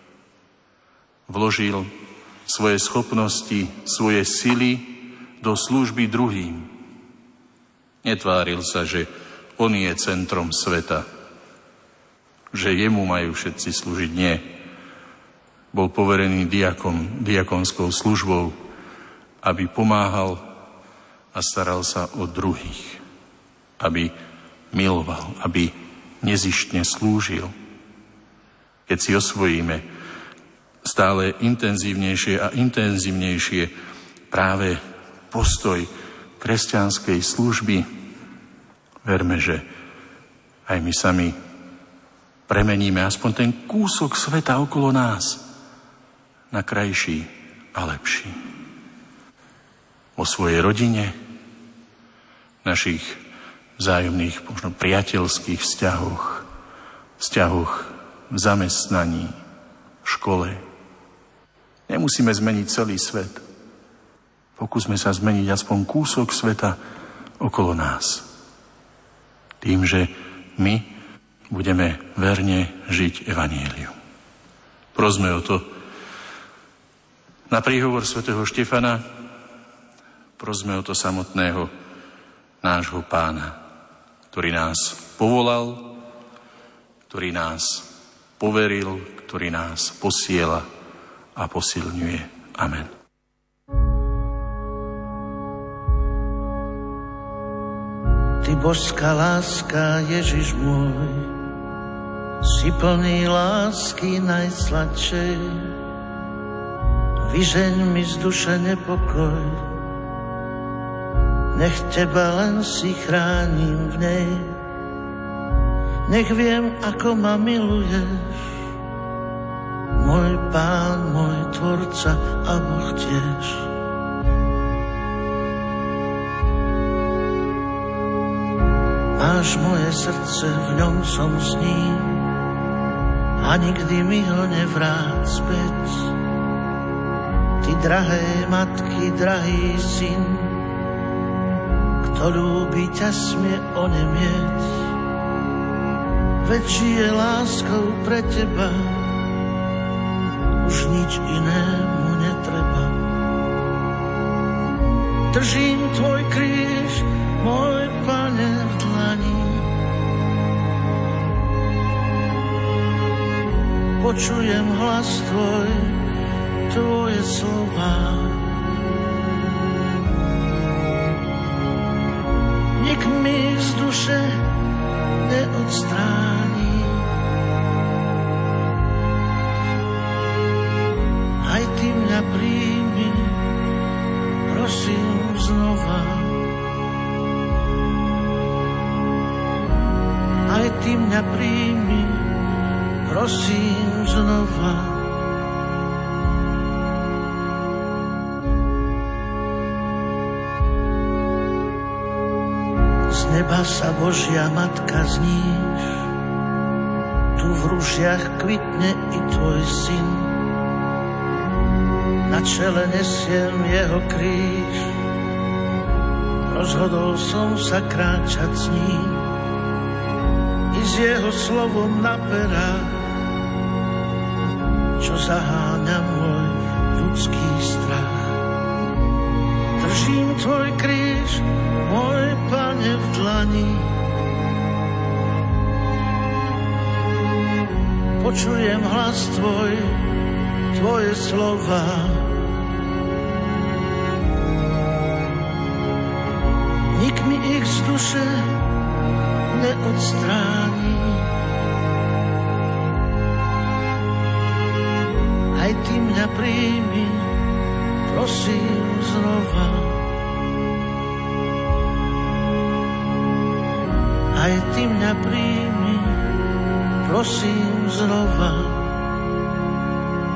vložil svoje schopnosti, svoje sily do služby druhým. Netváril sa, že on je centrom sveta, že jemu majú všetci slúžiť. Nie. Bol poverený diakonskou službou, aby pomáhal a staral sa o druhých, aby miloval, aby nezištne slúžil. Keď si osvojíme stále intenzívnejšie a intenzívnejšie práve postoj kresťanskej služby, verme, že aj my sami premeníme aspoň ten kúsok sveta okolo nás na krajší a lepší. O svojej rodine, našich vzájomných, možno priateľských vzťahoch v zamestnaní, v škole. Nemusíme zmeniť celý svet. Pokúsme sa zmeniť aspoň kúsok sveta okolo nás. Tým, že my budeme verne žiť evanjelium. Prosme o to. Na príhovor svätého Štefana prosme o to samotného nášho Pána, ktorý nás povolal, ktorý nás poveril, ktorý nás posiela a posilňuje. Amen. Ty božská láska, Ježiš môj, si plný lásky najsladšej. Vyžeň mi z duše nepokoj, nech teba len si chránim v nej. Nech viem, ako ma miluješ, môj Pán, môj Tvorca a Boh tiež. Máš moje srdce, v ňom som s ním a nikdy mi ho nevráť späť. Ty drahé matky, drahý syn, kto ľúbi ťa smie onemieť. Veď žije láskou pre teba, už nič inému netreba. Držím tvoj kríž, môj Pane, v dlani. Počujem hlas tvoj, tvoje slová. Nik mi z duše neodstráni. Aj ty mňa príjmi, prosím znova. Aj ty mňa príjmi, prosím znova. Z neba sa Božia Matka zníš, tu v rúžiach kvitne i tvoj syn. Na čele nesiem jeho kríž, rozhodol som sa kráčať s ním. I s jeho slovom na perách, čo zaháňa môj ľudský strach. Držím tvoj kríž, môj Pane, v dlani. Počujem hlas tvoj, tvoje slova. Nik mi ich z duše neodstráni. Aj ty mňa príjmi, prosím znova. Aj ty mňa príjmi, prosím znova.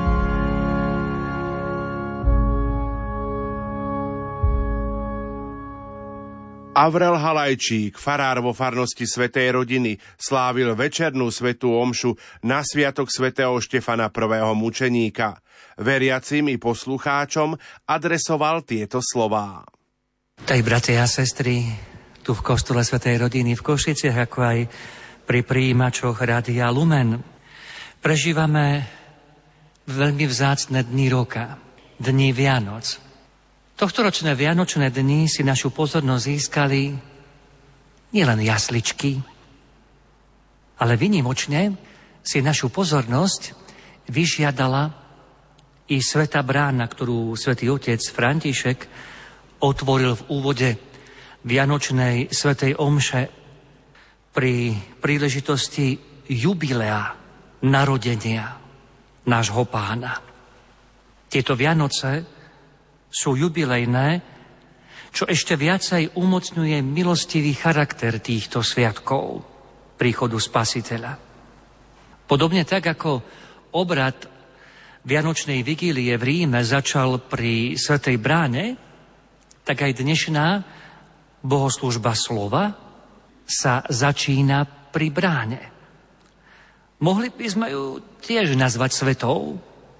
Avrel Halajčík, farár vo farnosti Svätej Rodiny, slávil večernú svätú omšu na sviatok svätého Štefana I. mučeníka. Veriacim i poslucháčom adresoval tieto slová. Tak, bratia a sestry, tu v kostole Svätej Rodiny v Košiciach, ako aj pri prijímačoch Rádia Lumen, prežívame veľmi vzácne dni roka, dni Vianoc. Tohtoročné vianočné dni si našu pozornosť získali nielen jasličky, ale výnimočne si našu pozornosť vyžiadala i svätá brána, ktorú svätý otec František otvoril v úvode vianočnej svätej omše pri príležitosti jubilea narodenia nášho Pána. Tieto Vianoce sú jubilejné, čo ešte viacej umocňuje milostivý charakter týchto sviatkov príchodu Spasiteľa. Podobne tak, ako obrad Vianočnej vigílie v Ríme začal pri Svätej bráne, tak aj dnešná bohoslúžba slova sa začína pri bráne. Mohli by sme ju tiež nazvať svetou,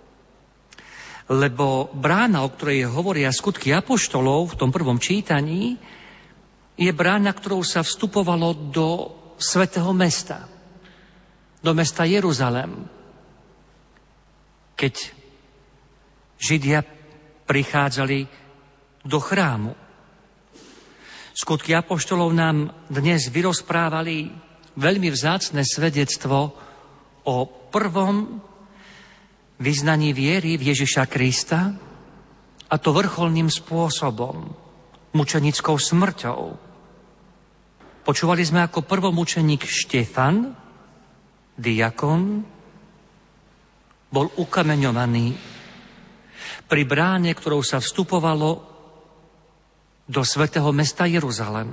lebo brána, o ktorej hovoria skutky apoštolov v tom prvom čítaní, je brána, ktorou sa vstupovalo do svätého mesta, do mesta Jeruzalém. Keď Židia prichádzali do chrámu. Skutky apoštolov nám dnes vyrozprávali veľmi vzácne svedectvo o prvom vyznaní viery v Ježiša Krista, a to vrcholným spôsobom, mučenickou smrťou. Počúvali sme, ako prvomučeník Štefan, diakon, bol ukameňovaný pri bráne, ktorou sa vstupovalo do svätého mesta Jeruzalém.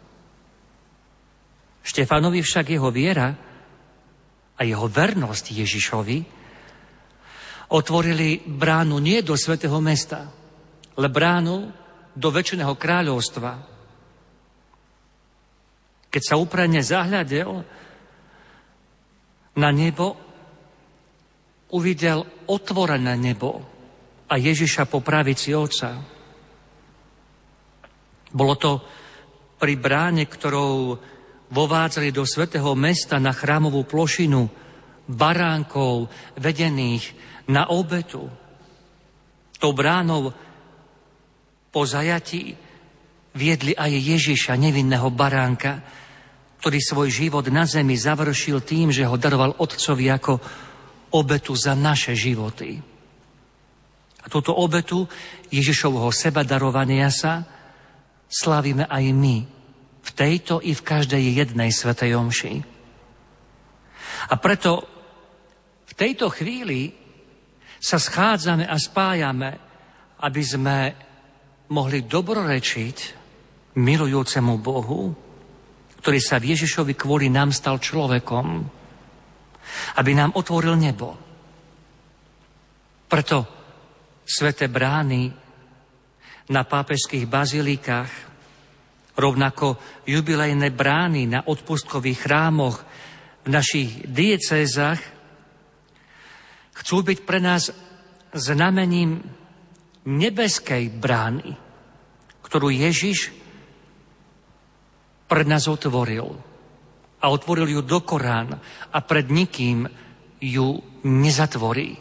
Štefanovi však jeho viera a jeho vernosť Ježišovi otvorili bránu nie do svätého mesta, ale bránu do večného kráľovstva. Keď sa úprimne zahľadel na nebo, uvidel otvorené nebo a Ježiša po pravici Otca. Bolo to pri bráne, ktorou vovádzali do svätého mesta na chrámovú plošinu baránkov vedených na obetu. Tou bránou po zajatí viedli aj Ježiša, nevinného baránka, ktorý svoj život na zemi završil tým, že ho daroval Otcovi ako obetu za naše životy. A túto obetu Ježišovho sebadarovania sa slávime aj my v tejto i v každej jednej svätej omši. A preto v tejto chvíli sa schádzame a spájame, aby sme mohli dobrorečiť milujúcemu Bohu, ktorý sa v Ježišovi kvôli nám stal človekom, aby nám otvoril nebo. Preto sväté brány na pápežských bazílikách, rovnako jubilejné brány na odpustkových chrámoch v našich diecézach chcú byť pre nás znamením nebeskej brány, ktorú Ježiš pred nás otvoril. A otvoril ju do Korán a pred nikým ju nezatvorí.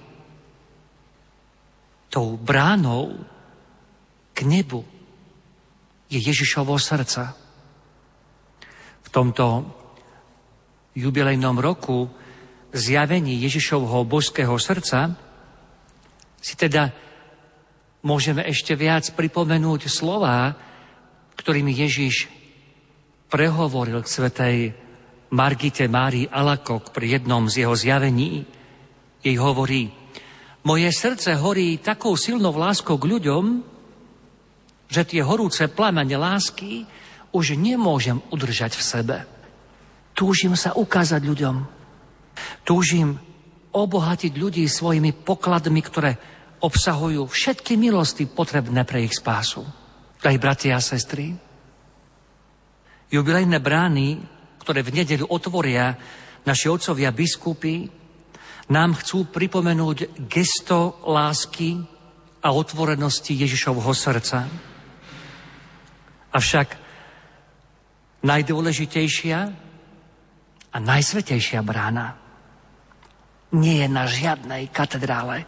Tou bránou k nebu je Ježišovo srdce. V tomto jubilejnom roku zjavení Ježišovho božského srdca si teda môžeme ešte viac pripomenúť slová, ktorými Ježiš prehovoril k svätej Margite Márii Alakok pri jednom z jeho zjavení. Jej hovorí: moje srdce horí takou silnou láskou k ľuďom, že tie horúce plamene lásky už nemôžem udržať v sebe. Túžim sa ukázať ľuďom. Túžim obohatiť ľudí svojimi pokladmi, ktoré obsahujú všetky milosti potrebné pre ich spásu. Drahí bratia a sestry, Jubilejné brány, ktoré v nedeľu otvoria naši otcovia biskupy, nám chcú pripomenúť gesto lásky a otvorenosti Ježišovho srdca. Avšak najdôležitejšia a najsvätejšia brána nie je na žiadnej katedrále,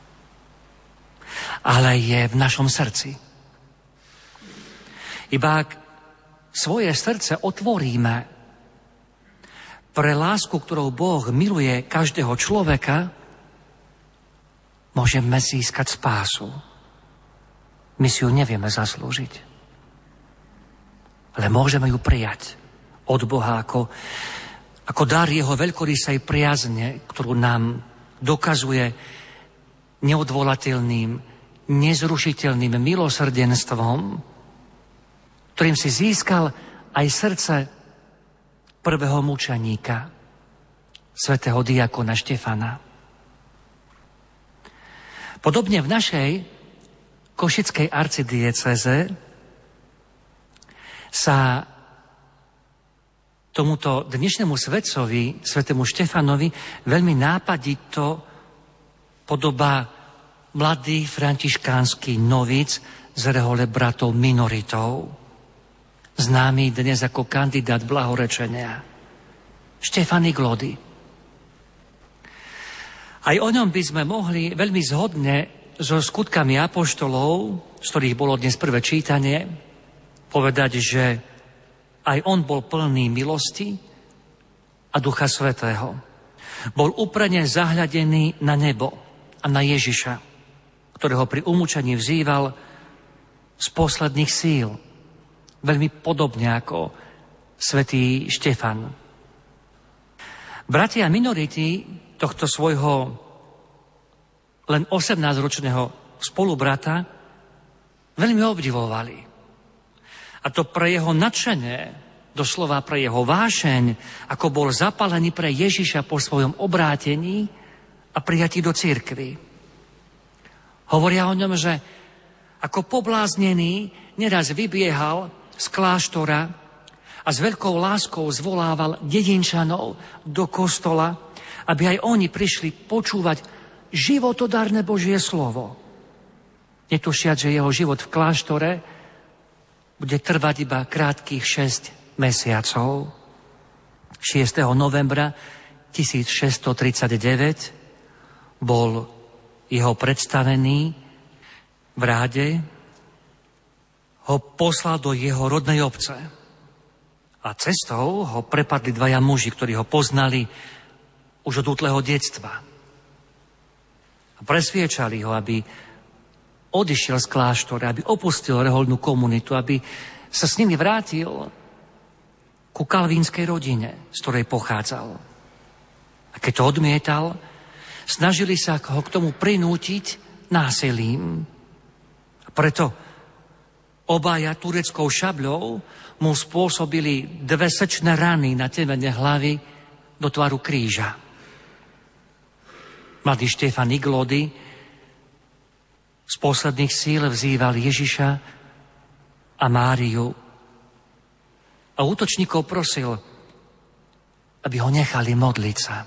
ale je v našom srdci. Iba ak svoje srdce otvoríme pre lásku, ktorou Boh miluje každého človeka, môžeme získať spásu. My si ju nevieme zaslúžiť, ale môžeme ju prijať od Boha ako dar jeho veľkorysej priazne, ktorú nám dokazuje neodvolateľným, nezrušiteľným milosrdenstvom, ktorým si získal aj srdce prvého mučeníka, svätého diakona Štefana. Podobne v našej košickej arcidiecéze sa tomuto dnešnému svätcovi, svätému Štefanovi, veľmi nápadito podobá mladý františkánsky novic z rehole bratov minoritov, známy dnes ako kandidát blahorečenia, Štefan Iglody. Aj o ňom by sme mohli veľmi zhodne so skutkami apoštolov, z ktorých bolo dnes prvé čítanie, povedať, že aj on bol plný milosti a Ducha Svätého. Bol úprene zahľadený na nebo a na Ježiša, ktorého pri umúčení vzýval z posledných síl, veľmi podobne ako svätý Štefan. Bratia minority tohto svojho len 18-ročného spolubrata veľmi obdivovali. A to pre jeho nadšenie, doslova pre jeho vášeň, ako bol zapálený pre Ježiša po svojom obrátení a prijatí do cirkvi. Hovoria o ňom, že ako pobláznený neraz vybiehal z kláštora a s veľkou láskou zvolával dedinčanov do kostola, aby aj oni prišli počúvať životodárne Božie slovo. Netušiac, že jeho život v kláštore bude trvať iba krátkych 6 mesiacov. 6. novembra 1639 bol jeho predstavený v ráde, ho poslal do jeho rodnej obce. A cestou ho prepadli dvaja muži, ktorí ho poznali už od útleho detstva. A presviečali ho, aby odišiel z kláštora, aby opustil rehoľnú komunitu, aby sa s nimi vrátil ku kalvínskej rodine, z ktorej pochádzal. A keď to odmietal, snažili sa ho k tomu prinútiť násilím. A preto obaja tureckou šabľou mu spôsobili 2 sečné rany na temene hlavy do tvaru kríža. Mladý Štefan Iglody z posledných síl vzýval Ježiša a Máriu a útočníkov prosil, aby ho nechali modliť sa.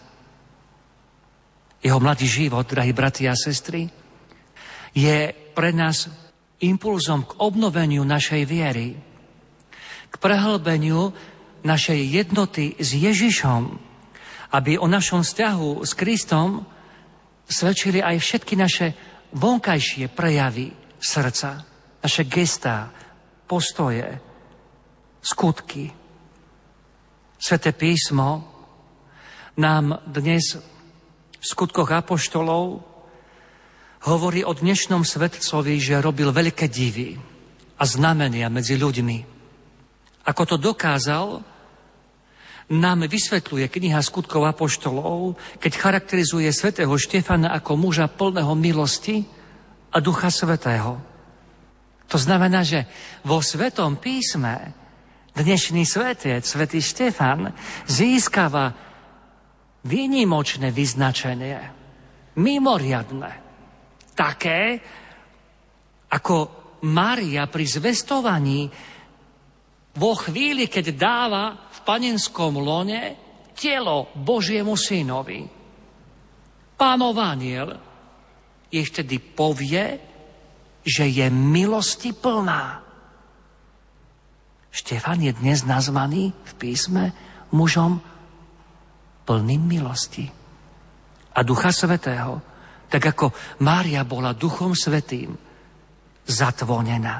Jeho mladý život, drahí bratia a sestry, je pre nás impulzom k obnoveniu našej viery, k prehlbeniu našej jednoty s Ježišom, aby o našom vzťahu s Kristom svedčili aj všetky naše vonkajšie prejavy srdca, naše gestá, postoje, skutky. Sväté písmo nám dnes v skutkoch apoštolov hovorí o dnešnom svetcovi, že robil veľké divy a znamenia medzi ľuďmi. Ako to dokázal, nám vysvetľuje kniha skutkov apoštolov, keď charakterizuje svätého Štefana ako muža plného milosti a Ducha Svätého. To znamená, že vo Svätom písme dnešný svätec, svätý Štefan, získava výnimočné vyznačenie, mimoriadne, také, ako Mária pri zvestovaní vo chvíli, keď dáva v panenskom lone telo Božiemu synovi. Pánov anjel jej vtedy povie, že je milosti plná. Štefan je dnes nazvaný v písme mužom plným milosti a Ducha Svätého, tak ako Mária bola Duchom Svätým zatvonená.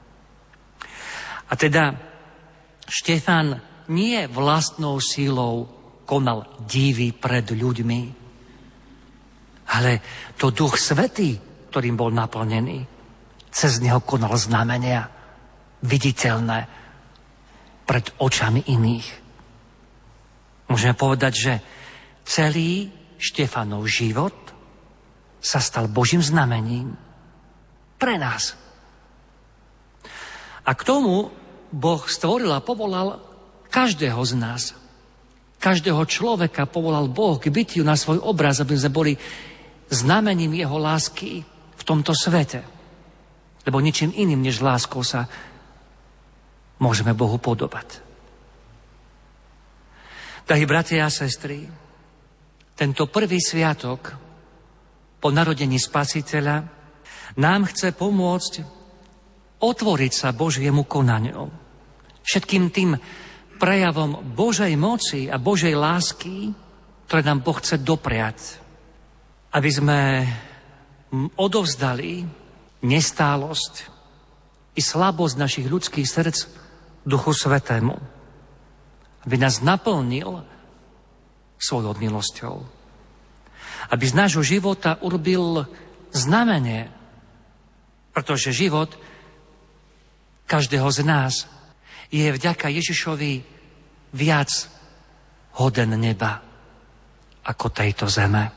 A teda Štefan nie vlastnou sílou konal divy pred ľuďmi, ale to Duch Svätý, ktorým bol naplnený, cez neho konal znamenia viditeľné pred očami iných. Môžeme povedať, že celý Štefanov život sa stal Božím znamením pre nás. A k tomu Boh stvoril a povolal každého z nás. Každého človeka povolal Boh k bytiu na svoj obraz, aby sme boli znamením jeho lásky v tomto svete. Lebo ničím iným než láskou sa môžeme Bohu podobať. Drahí bratia a sestry, tento prvý sviatok po narodení Spasiteľa nám chce pomôcť otvoriť sa Božiemu konaniu. Všetkým tým prejavom Božej moci a Božej lásky, ktoré nám Boh chce dopriať. Aby sme odovzdali nestálosť i slabosť našich ľudských srdc Duchu Svätému. Aby nás naplnil svojou milosťou. Aby z nášho života urobil znamenie, pretože život každého z nás je vďaka Ježišovi viac hoden neba ako tejto zeme.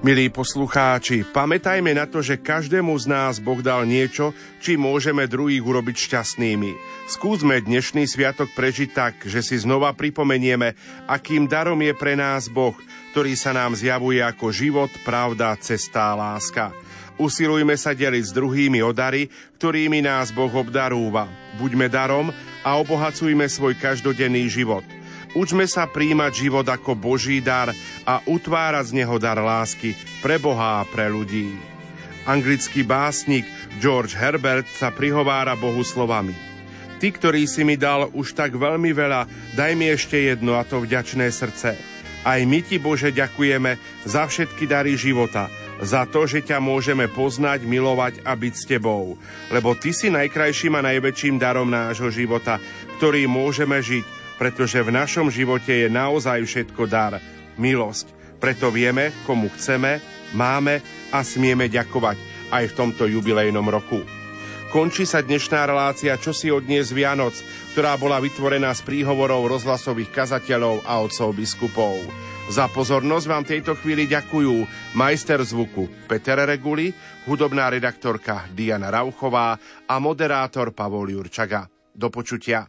Milí poslucháči, pamätajme na to, že každému z nás Boh dal niečo, či môžeme druhých urobiť šťastnými. Skúsme dnešný sviatok prežiť tak, že si znova pripomenieme, akým darom je pre nás Boh, ktorý sa nám zjavuje ako život, pravda, cesta a láska. Usilujme sa deliť s druhými o dary, ktorými nás Boh obdarúva. Buďme darom a obohacujme svoj každodenný život. Učme sa príjmať život ako Boží dar a utvárať z neho dar lásky pre Boha a pre ľudí. Anglický básnik George Herbert sa prihovára Bohu slovami: Ty, ktorý si mi dal už tak veľmi veľa, daj mi ešte jedno, a to vďačné srdce. Aj my ti, Bože, ďakujeme za všetky dary života, za to, že ťa môžeme poznať, milovať a byť s tebou. Lebo ty si najkrajším a najväčším darom nášho života, ktorý môžeme žiť, pretože v našom živote je naozaj všetko dar, milosť. Preto vieme, komu chceme, máme a smieme ďakovať aj v tomto jubilejnom roku. Končí sa dnešná relácia Čo si odniesť z Vianoc, ktorá bola vytvorená z príhovorov rozhlasových kazateľov a otcov biskupov. Za pozornosť vám tejto chvíli ďakujú majster zvuku Peter Reguli, hudobná redaktorka Diana Rauchová a moderátor Pavol Jurčaga. Do počutia.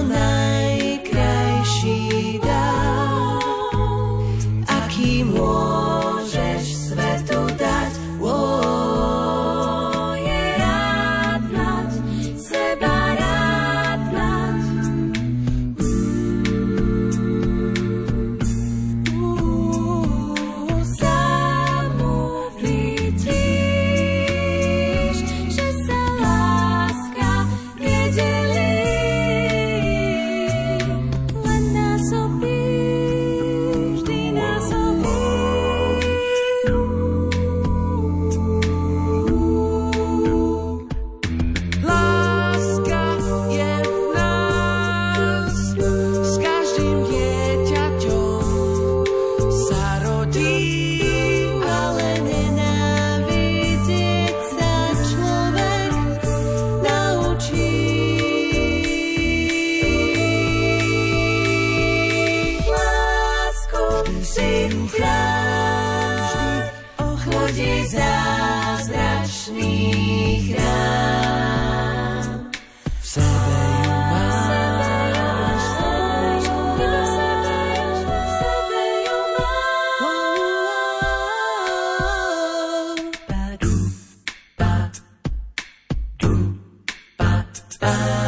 najkrajší dar, aký môžeš svetu dať. Je rád mať, seba rád mať. Zamúvitíš, že sa láska nedelí, len násobí, vždy násobí. Láska je v nás, s každým dieťaťom sa rodí, ale nenávidieť sa človek naučí. Lásku si chrám, chodí zázračný chrám. V sebe ju máš, iba sebe ju máš.